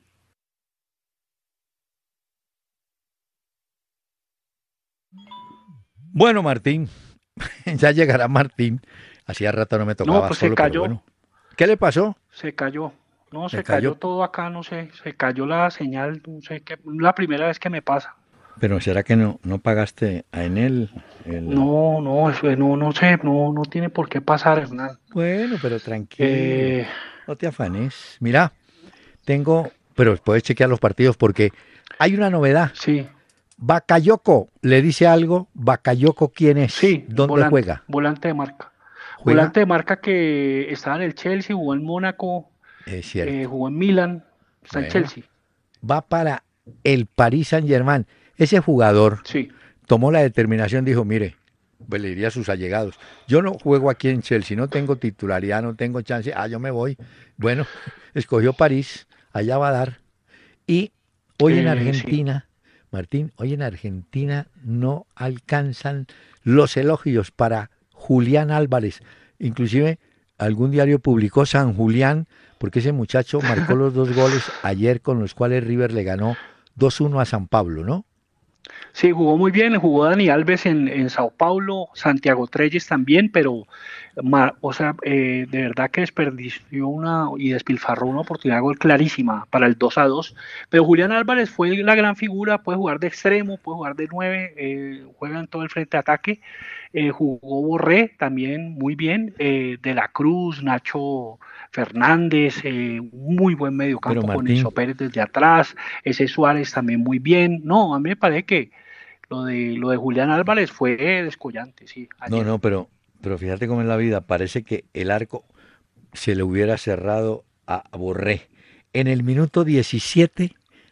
Bueno, Martín, ya llegará Martín. Hacía rato no me tocaba No, pues solo, se cayó, pero bueno. ¿Qué le pasó? se cayó. No, Se se cayó cayó. todo acá, no sé, se cayó la señal, no sé qué, la primera vez que me pasa. Pero ¿será que no, no pagaste a Enel? El... No, no, eso no, no sé, no, no tiene por qué pasar, Hernán. Bueno, pero tranquilo, Eh, no te afanes. Mira, tengo, pero puedes chequear los partidos porque hay una novedad. sí, Bakayoko, ¿le dice algo? Bakayoko, ¿quién es? sí, ¿Dónde volante, juega? volante de marca. ¿Juega? Volante de marca que estaba en el Chelsea, jugó en Mónaco, Es cierto. eh, jugó en Milán, está en Bueno, Chelsea. va para el Paris Saint-Germain. Ese jugador Sí, tomó la determinación, dijo, mire, pues le diría a sus allegados, yo no juego aquí en Chelsea, no tengo titularidad, no tengo chance, ah, yo me voy. Bueno, escogió París, allá va a dar. Y hoy en eh, sí. Argentina, Martín, hoy en Argentina no alcanzan los elogios para Julián Álvarez. Inclusive algún diario publicó San Julián, porque ese muchacho marcó los dos goles ayer con los cuales River le ganó dos uno a San Pablo, ¿no? Sí, jugó muy bien, jugó Dani Alves en, en Sao Paulo, Santiago Treyes también, pero ma- o sea, eh, de verdad que desperdició una y despilfarró una oportunidad de gol clarísima para el dos a dos. Pero Julián Álvarez fue la gran figura, puede jugar de extremo, puede jugar de nueve, eh, juega en todo el frente de ataque. Eh, jugó Borré también muy bien, eh, De la Cruz, Nacho Fernández, eh, muy buen Pero mediocampo con Martín, Enzo Pérez desde atrás, ese Suárez también muy bien. No, a mí me parece que lo de, lo de Julián Álvarez fue descollante, sí, no, ayer. no, pero, pero fíjate cómo en la vida parece que el arco se le hubiera cerrado a Borré. En el minuto diecisiete,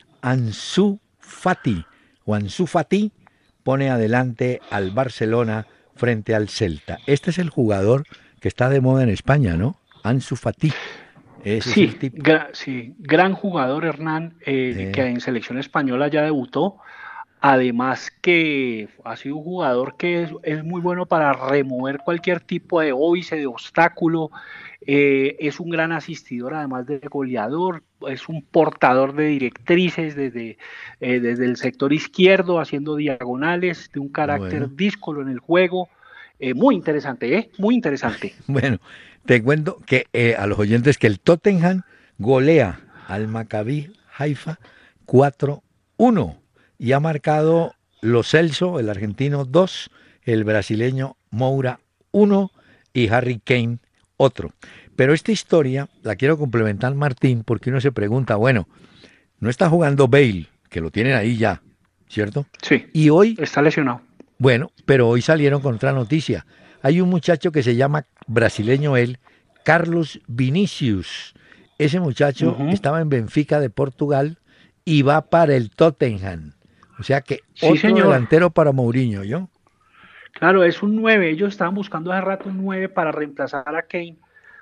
Ansu Fati, o Ansu Fati, pone adelante al Barcelona frente al Celta. Este es el jugador que está de moda en España, ¿no? Ansu Fati. Ese es el Sí, tipo. gra- sí, gran jugador Hernán, eh, que Eh, en selección española ya debutó. Además que ha sido un jugador que es, es muy bueno para remover cualquier tipo de óbice, de obstáculo. Eh, es un gran asistidor, además de goleador. Es un portador de directrices desde, eh, desde el sector izquierdo, haciendo diagonales, de un carácter bueno, díscolo en el juego. Eh, muy interesante, ¿eh? Muy interesante. bueno, te cuento que eh, a los oyentes que el Tottenham golea al Maccabi Haifa cuatro uno y ha marcado Lo Celso, el argentino, dos, el brasileño Moura uno y Harry Kane otro. Pero esta historia la quiero complementar, Martín, porque uno se pregunta, bueno, no está jugando Bale, que lo tienen ahí ya, ¿cierto? Sí, Y hoy, está lesionado. bueno, pero hoy salieron con otra noticia. Hay un muchacho que se llama, brasileño él, Carlos Vinicius. Ese muchacho Ujú. estaba en Benfica de Portugal y va para el Tottenham. O sea que Sí, otro señor. delantero para Mourinho, ¿yo? Claro, es un nueve. Ellos estaban buscando hace rato un nueve para reemplazar a Kane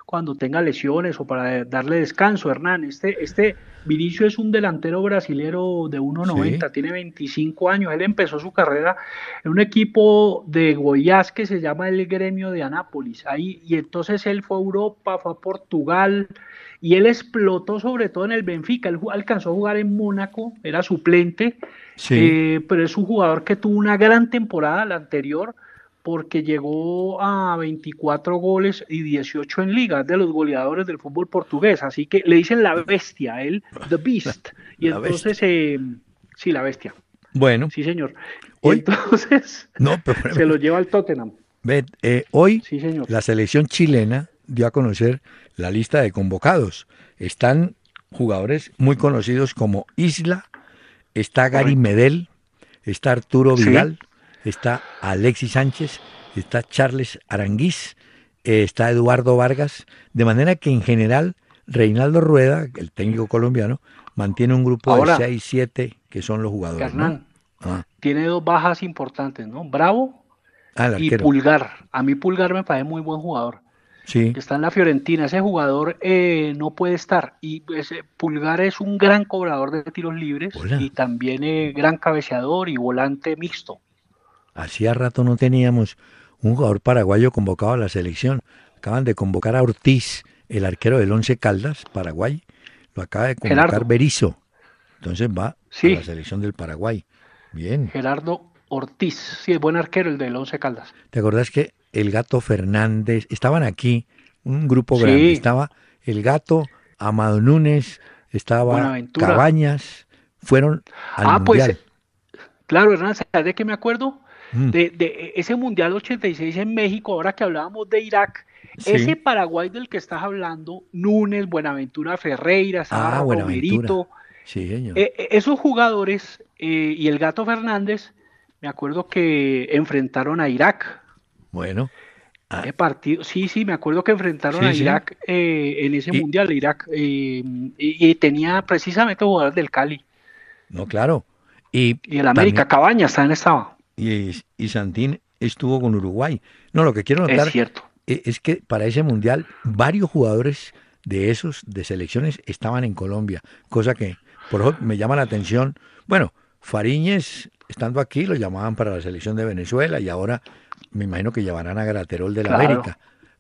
cuando tenga lesiones o para darle descanso, Hernán. Este, este Vinicius es un delantero brasilero de uno noventa, sí. Tiene veinticinco años. Él empezó su carrera en un equipo de Goiás que se llama el Gremio de Anápolis. Ahí, y entonces él fue a Europa, fue a Portugal, y él explotó sobre todo en el Benfica. Él alcanzó a jugar en Mónaco, era suplente, sí. eh, pero es un jugador que tuvo una gran temporada la anterior, porque llegó a veinticuatro goles y dieciocho en liga, de los goleadores del fútbol portugués, así que le dicen la bestia a él, The Beast, y la entonces, eh, sí, la bestia. Bueno. Sí, señor. Hoy, entonces, no, pero, se lo lleva al Tottenham. Ve, eh, hoy, sí, señor. La selección chilena dio a conocer la lista de convocados. Están jugadores muy conocidos como Isla, está Gary Medel, está Arturo Vidal, sí. Está Alexis Sánchez, está Charles Aranguiz, eh, está Eduardo Vargas, de manera que en general Reinaldo Rueda, el técnico colombiano, mantiene un grupo Ahora, de seis, siete que son los jugadores. Hernán, ¿no? Ah. Tiene dos bajas importantes, ¿no? Bravo ah, y Pulgar. A mí Pulgar me parece muy buen jugador. Sí. Que está en la Fiorentina, ese jugador eh, no puede estar, y ese Pulgar es un gran cobrador de tiros libres. Hola. Y también eh, gran cabeceador y volante mixto. Hacía rato no teníamos un jugador paraguayo convocado a la selección. Acaban de convocar a Ortiz, el arquero del Once Caldas, Paraguay. Lo acaba de convocar Gerardo. Berizzo. Entonces va sí. a la selección del Paraguay. Bien. Gerardo Ortiz, sí, es buen arquero el del Once Caldas. ¿Te acordás que el Gato Fernández, estaban aquí, un grupo sí. grande, estaba el Gato, Amado Núñez, estaba Cabañas, fueron al ah, Mundial. Pues, claro, Hernán, ¿sabes de qué me acuerdo? De, de ese Mundial ochenta y seis en México, ahora que hablábamos de Irak, sí. Ese Paraguay del que estás hablando, Núñez, Buenaventura Ferreira, ah, Romerito, sí, señor. Eh, esos jugadores eh, y el Gato Fernández, me acuerdo que enfrentaron a Irak. Bueno. Ah. Ese partido, sí, sí, me acuerdo que enfrentaron sí, a Irak sí. eh, en ese y, Mundial, Irak, eh, y, y tenía precisamente jugadores del Cali. No, claro. Y, y el América, también, Cabañas también estaba. Y, y Santín estuvo con Uruguay. No, lo que quiero notar es, cierto. es, es que para ese Mundial varios jugadores de esos, de selecciones, estaban en Colombia, cosa que por eso me llama la atención. Bueno, Fariñez, estando aquí, lo llamaban para la selección de Venezuela y ahora me imagino que llevarán a Graterol de la claro. América.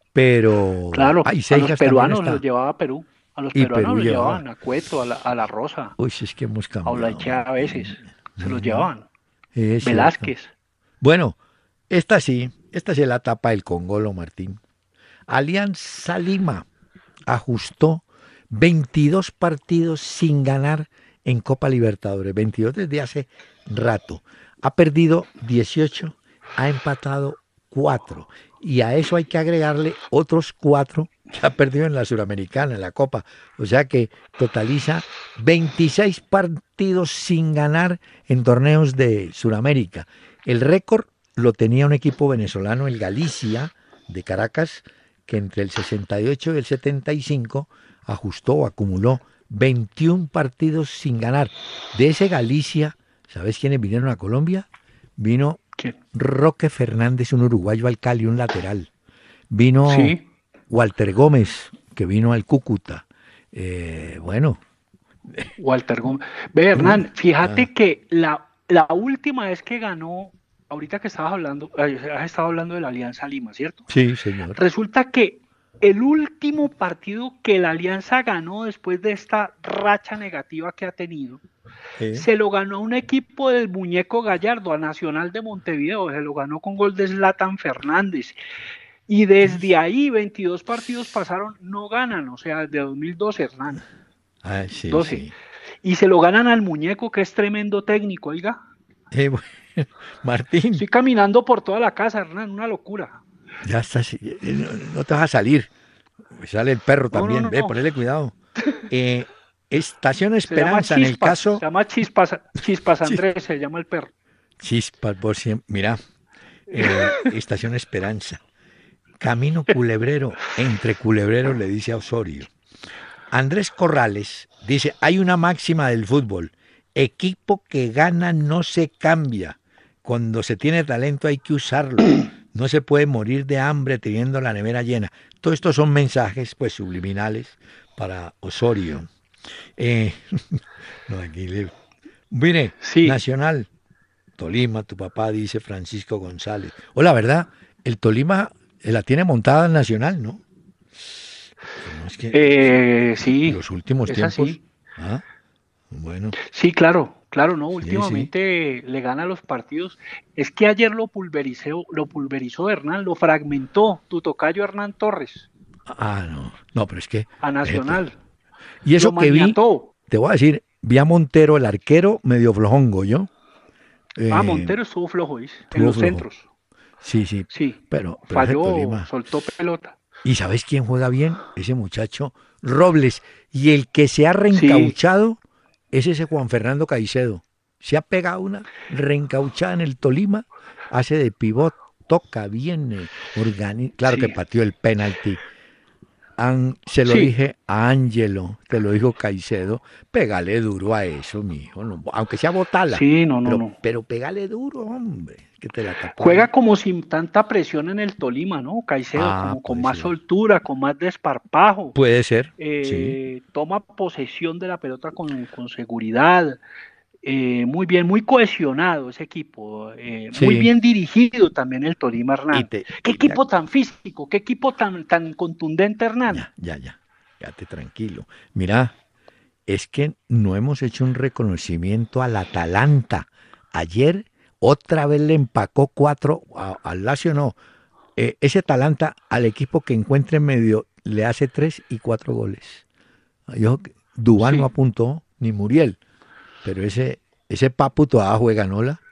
Pero claro, ay, a los peruanos los llevaba a Perú. A los y peruanos Perú los llevaba. llevaban a Cueto, a la, a la Rosa. Uy, es que hemos cambiado. A Olaechea a veces, se los llevaban. Es Velázquez. Cierto. Bueno, esta sí, esta sí es la tapa del Congolo, Martín. Alianza Lima ajustó veintidós partidos sin ganar en Copa Libertadores, veintidós desde hace rato. Ha perdido dieciocho, ha empatado cuatro, y a eso hay que agregarle otros cuatro que ha perdido en la Suramericana, en la Copa. O sea que totaliza veintiséis partidos sin ganar en torneos de Suramérica. El récord lo tenía un equipo venezolano, el Galicia de Caracas, que entre el sesenta y ocho y el setenta y cinco ajustó o acumuló veintiún partidos sin ganar. De ese Galicia, ¿sabes quiénes vinieron a Colombia? Vino ¿Qué? Roque Fernández, un uruguayo al Cali, un lateral. Vino sí. Walter Gómez, que vino al Cúcuta. Eh, bueno. Walter Gómez. Ve, Hernán, fíjate ah. que la, la última vez que ganó, ahorita que estabas hablando, has estado hablando de la Alianza Lima, ¿cierto? Sí, señor. Resulta que el último partido que la Alianza ganó después de esta racha negativa que ha tenido, ¿sí? Se lo ganó a un equipo del Muñeco Gallardo, a Nacional de Montevideo, se lo ganó con gol de Zlatan Fernández. Y desde ahí veintidós partidos pasaron, no ganan, o sea, desde dos mil doce, Hernán. Ah, sí, doce. Sí. Y se lo ganan al Muñeco, que es tremendo técnico, oiga. Eh, bueno, Martín. Estoy caminando por toda la casa, Hernán, una locura. Ya estás, no, no te vas a salir. Sale el perro también, no, no, ve, no. ponele cuidado. Eh, Estación Esperanza, Chispas, en el caso... Se llama Chispas, Chispas Andrés, Chis... se llama el perro. Chispas, por siempre. Mira, eh, Estación Esperanza. Camino Culebrero, entre Culebreros le dice a Osorio. Andrés Corrales dice, hay una máxima del fútbol, equipo que gana no se cambia, cuando se tiene talento hay que usarlo, no se puede morir de hambre teniendo la nevera llena. Todos estos son mensajes pues subliminales para Osorio. Eh, no, aquí le... Mire, Sí. Nacional, Tolima, tu papá dice Francisco González. Hola, ¿verdad? El Tolima eh, la tiene montada el Nacional, ¿no? No, es que Eh, sí, los últimos es tiempos. así. Ah, bueno, Sí, claro, claro, no, sí, sí. últimamente le gana los partidos. Es que ayer lo pulverizó, lo pulverizó Hernán, lo fragmentó tu tocayo Hernán Torres Ah, no, no, pero es que. a Nacional, Y eso lo que vi, maniató. te voy a decir, vi a Montero, el arquero, medio flojongo, ¿yo? Ah, Eh, Montero estuvo flojo, ¿oís? En estuvo los flojo. centros, Sí, sí, sí, pero, pero ese falló, Tolima. soltó pelota. ¿Y sabes quién juega bien? Ese muchacho Robles. Y el que se ha Sí, reencauchado es ese Juan Fernando Caicedo. Se ha pegado una reencauchada en el Tolima, hace de pivot, toca bien, organiza. Claro que sí, pateó el penalti. An- se lo sí, dije a Ángelo, te lo dijo Caicedo, pégale duro a eso, mijo, no, aunque sea botala, sí, no, no, pero, no. pero pégale duro, hombre, que te la tapó Juega ahí. como sin tanta presión en el Tolima, ¿no? Caicedo, Ah, como con puede más ser. soltura, con más desparpajo. Puede ser, sí. Eh, toma posesión de la pelota con, con seguridad. Eh, muy bien, muy cohesionado ese equipo, eh, muy Sí, bien dirigido también el Tolima, y Hernán. te, Qué y te, equipo tan físico, qué equipo tan, tan contundente, Hernán. ya, ya, ya, quédate tranquilo. Mira, es que no hemos hecho un reconocimiento al Atalanta. Ayer otra vez le empacó cuatro a- al Lazio, no. Eh, ese Atalanta al equipo que encuentre en medio le hace tres y cuatro goles. Yo, Dubán no Sí. apuntó, ni Muriel, pero ese, ese Papu todavía juega, ¿no? La?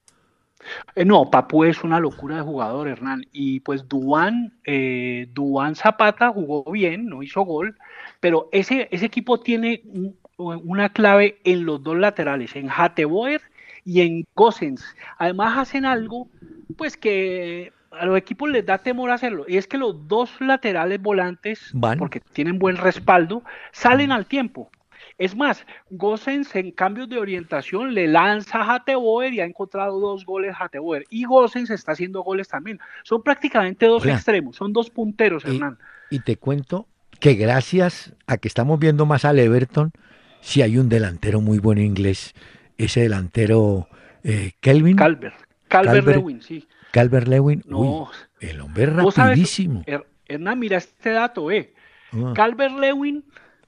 Eh, no, Papu es una locura de jugador, Hernán. Y pues Duván, eh, Duván Zapata jugó bien, no hizo gol, pero ese, ese equipo tiene un- una clave en los dos laterales, en Hateboer y en Gosens. Además hacen algo, pues que a los equipos les da temor hacerlo, y es que los dos laterales volantes, Van. porque tienen buen respaldo, salen Mm. al tiempo. Es más, Gosens en cambios de orientación le lanza a Hateboer y ha encontrado dos goles Hateboer. Y Gosens está haciendo goles también. Son prácticamente dos Hola, extremos, son dos punteros, y, Hernán. y te cuento que gracias a que estamos viendo más al Everton, sí hay un delantero muy bueno inglés. Ese delantero eh, Kelvin, Calvert, Calvert Calvert, Lewin, sí. Calvert Lewin, uy, No, el hombre es vos sabes, rapidísimo. Her- Hernán, mira este dato, eh. Ah, Calvert Lewin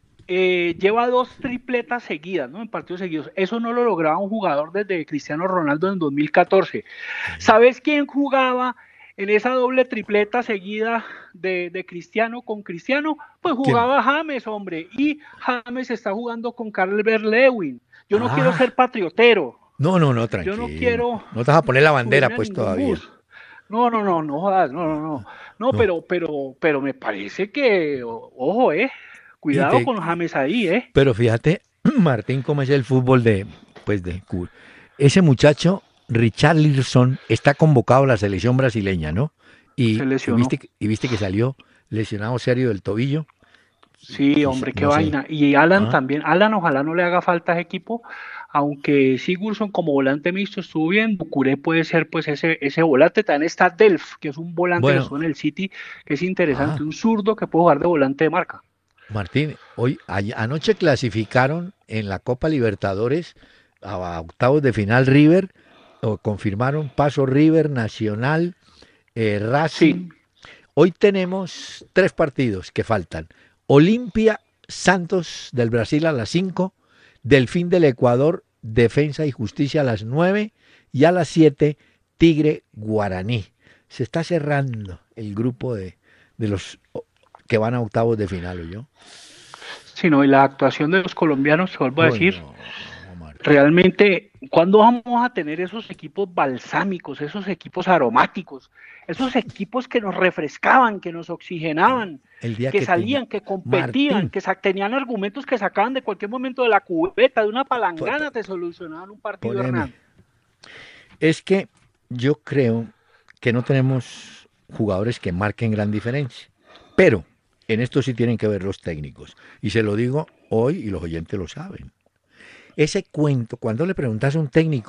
eh, lleva dos tripletas seguidas, ¿no? En partidos seguidos. Eso no lo lograba un jugador desde Cristiano Ronaldo en dos mil catorce. ¿Sabes quién jugaba en esa doble tripleta seguida de, de Cristiano con Cristiano? Pues ¿quién? jugaba James, hombre. Y James está jugando con Calvert Lewin. Yo no quiero Ah, ser patriotero. no, no, no, Yo no tranquilo. quiero No te vas a poner la bandera subirme a pues ningún todavía. bus. No, no, no, no jodas, no, no, no. No, No. pero, pero, pero me parece que, o- ojo, eh. Y Cuidado te, con James ahí, eh. pero fíjate, Martín, cómo es el fútbol de, pues de Cuba. Ese muchacho, Richarlison, está convocado a la selección brasileña, ¿no? Y, Se y lesionó. viste, que- y viste que salió lesionado serio del tobillo. Sí, Quizá- hombre, qué no sé. vaina. Y Alan Ah, también. Alan, ojalá no le haga falta a ese equipo, aunque Sigurdsson como volante mixto estuvo bien. Ducuré puede ser pues ese, ese volante. También está Delf, que es un volante que bueno, estuvo en el City, que es interesante, ah, un zurdo que puede jugar de volante de marca. Martín, hoy, ay- anoche clasificaron en la Copa Libertadores a, a octavos de final River, o confirmaron paso River, Nacional, eh, Sí, Racing. Hoy tenemos tres partidos que faltan. Olimpia, Santos del Brasil a las cinco, Delfín del Ecuador, Defensa y Justicia a las nueve y a las siete, Tigre Guaraní. Se está cerrando el grupo de, de los o- que van a octavos de final, ¿o yo? sí, no, y la actuación de los colombianos, te vuelvo a Uy, decir, no, Martín. realmente, ¿cuándo vamos a tener esos equipos balsámicos, esos equipos aromáticos, esos equipos que nos refrescaban, que nos oxigenaban, El día que que salían, tenga... que competían, Martín, que sa- tenían argumentos que sacaban de cualquier momento de la cubeta, de una po- palangana, po- te solucionaban un partido, poneme. Hernán? Es que yo creo que no tenemos jugadores que marquen gran diferencia. Pero en esto sí tienen que ver los técnicos. Y se lo digo hoy y los oyentes lo saben. Ese cuento, cuando le preguntas a un técnico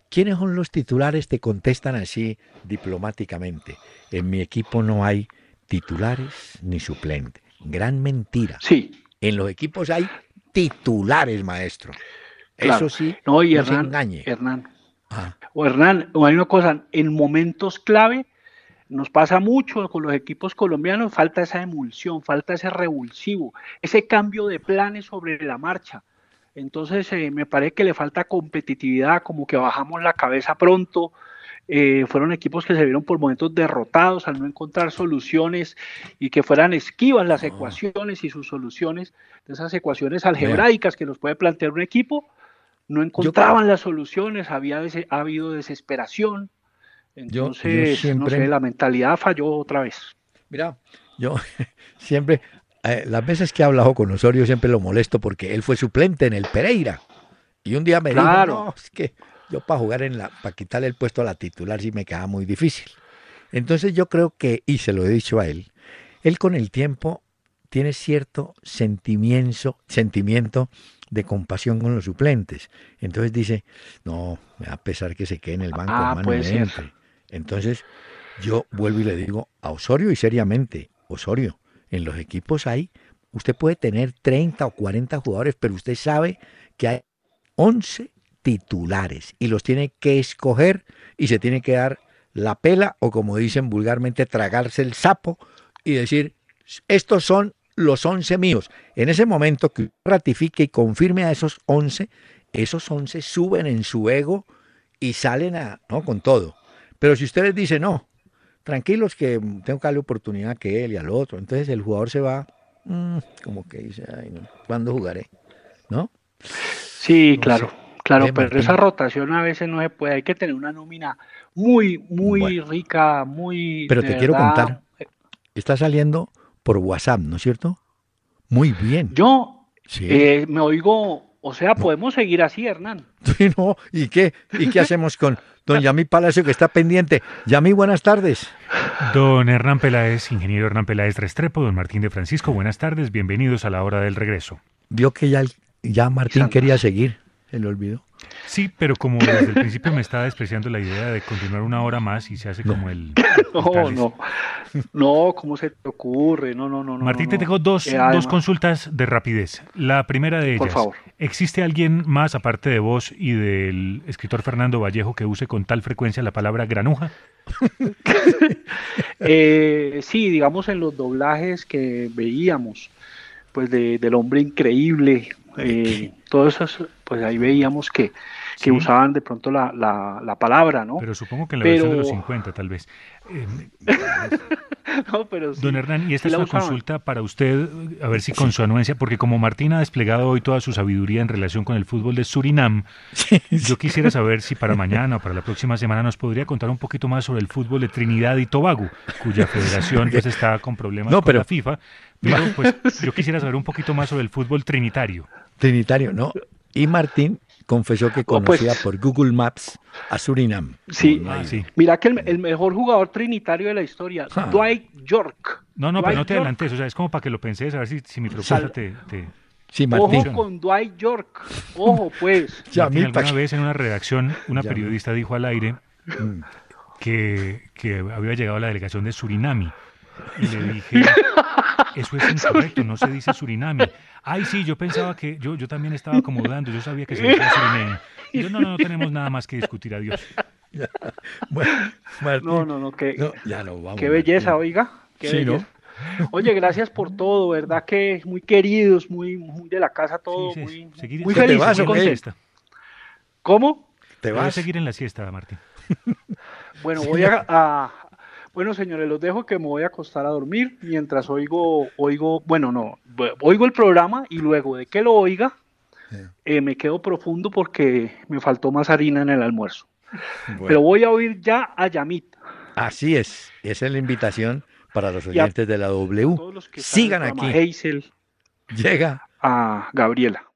¿quiénes son los titulares? Te contestan así diplomáticamente. En mi equipo no hay titulares ni suplentes. Gran mentira. Sí. En los equipos hay titulares, maestro. Claro. Eso sí, no, y no Hernán, se engañe. Hernán, Ah, o Hernán, o hay una cosa, en momentos clave nos pasa mucho con los equipos colombianos, falta esa emulsión, falta ese revulsivo, ese cambio de planes sobre la marcha. Entonces eh, me parece que le falta competitividad, como que bajamos la cabeza pronto. Eh, fueron equipos que se vieron por momentos derrotados al no encontrar soluciones y que fueran esquivas las ecuaciones y sus soluciones, de esas ecuaciones algebraicas que nos puede plantear un equipo. No encontraban yo, las soluciones, había des, ha habido desesperación. Entonces, yo, yo siempre, no sé, la mentalidad falló otra vez. Mira, yo siempre, eh, las veces que he hablado con Osorio siempre lo molesto porque él fue suplente en el Pereira. Y un día me claro. dijo, no, es que yo para jugar en la, para quitarle el puesto a la titular sí me quedaba muy difícil. Entonces yo creo que, y se lo he dicho a él, él con el tiempo tiene cierto sentimiento, sentimiento de compasión con los suplentes. Entonces dice, no, me va a pesar que se quede en el banco, ah, hermano, puede entre. ser. Entonces yo vuelvo y le digo a Osorio y seriamente, Osorio, en los equipos hay, usted puede tener treinta o cuarenta jugadores, pero usted sabe que hay once titulares y los tiene que escoger y se tiene que dar la pela o como dicen vulgarmente, tragarse el sapo y decir, estos son los once míos. En ese momento que ratifique y confirme a esos once, esos once suben en su ego y salen a, ¿no? con todo. Pero si ustedes dicen, no, tranquilos que tengo que darle oportunidad que él y al otro, entonces el jugador se va, mmm, como que dice, ay, no, ¿cuándo jugaré? ¿No? Sí, no claro, sé. claro, Eh, pero Martín. esa rotación a veces no se puede, hay que tener una nómina muy, muy Bueno, rica, muy... pero de te quiero verdad. contar, está saliendo por WhatsApp, ¿no es cierto? Muy bien. Yo Sí. eh, me oigo, o sea, No. podemos seguir así, Hernán. Sí, no. ¿Y qué? ¿Y qué hacemos con don Yamí Palacio que está pendiente? Yamí, buenas tardes. Don Hernán Peláez, ingeniero Hernán Peláez Restrepo, don Martín de Francisco, buenas tardes, bienvenidos a la hora del regreso. Vio que ya, ya Martín Santos. quería seguir, se le olvidó. Sí, pero como desde el principio me estaba despreciando la idea de continuar una hora más y se hace como el... No, no, no, ¿cómo se te ocurre? No, no, no. Martín, no, te no. tengo dos, Eh, además, dos consultas de rapidez. La primera de Por ellas, favor. ¿existe alguien más, aparte de vos y del escritor Fernando Vallejo, que use con tal frecuencia la palabra granuja? eh, sí, digamos en los doblajes que veíamos, pues de, del hombre increíble, eh, todos esos, pues ahí veíamos que, que Sí. usaban de pronto la, la, la palabra, ¿no? Pero supongo que en la Pero- versión de los cincuenta, tal vez. Eh, No, pero sí, Don Hernán, y esta sí es la una usaban. consulta para usted, a ver si con su anuencia, porque como Martín ha desplegado hoy toda su sabiduría en relación con el fútbol de Surinam, yo quisiera saber si para mañana o para la próxima semana nos podría contar un poquito más sobre el fútbol de Trinidad y Tobago, cuya federación pues está con problemas No, con pero- la FIFA, pero pues yo quisiera saber un poquito más sobre el fútbol trinitario. Trinitario, ¿no? Y Martín confesó que Oh, pues. conocía por Google Maps a Surinam. Sí. No, no Ah, hay- sí. Mira que el, el mejor jugador trinitario de la historia, Ah. Dwight York. No, no, pero Dwight no te York. adelantes, o sea, es como para que lo penses, a ver si, si mi propuesta Sal- te... te... Sí, Martín. Ojo con Dwight York. Ojo, pues. Ya, Martín, mil alguna pa- vez en una redacción, una Ya, periodista dijo al aire Mm. que, que había llegado la delegación de Surinami. Y le dije, eso es incorrecto, no se dice Surinami. Ay, sí, yo pensaba que, yo, yo también estaba acomodando, yo sabía que se decía Suriname. Y yo, no, no, no tenemos nada más que discutir, adiós. Bueno, Martín. No, no, no, qué, No, ya no, vamos. qué belleza, Martín. oiga. Qué Sí, ¿no? belleza. Oye, gracias por todo, ¿verdad? Que muy queridos, muy, muy de la casa todo, Sí, sí, muy, seguir- muy ¿Se te felices, vas muy o seguir en la qué? contentos. siesta. ¿Cómo? ¿Te Voy a vas? seguir en la siesta, Martín. Bueno, voy a, a- bueno, señores, los dejo que me voy a acostar a dormir mientras oigo, oigo, bueno, no, oigo el programa y luego de que lo oiga, Sí. eh, me quedo profundo porque me faltó más harina en el almuerzo. Bueno, Pero voy a oír ya a Yamit. así es. Esa es la invitación para los Y a oyentes de la W. Todos los que están en el Sigan programa, aquí. Hazel, Llega a Gabriela.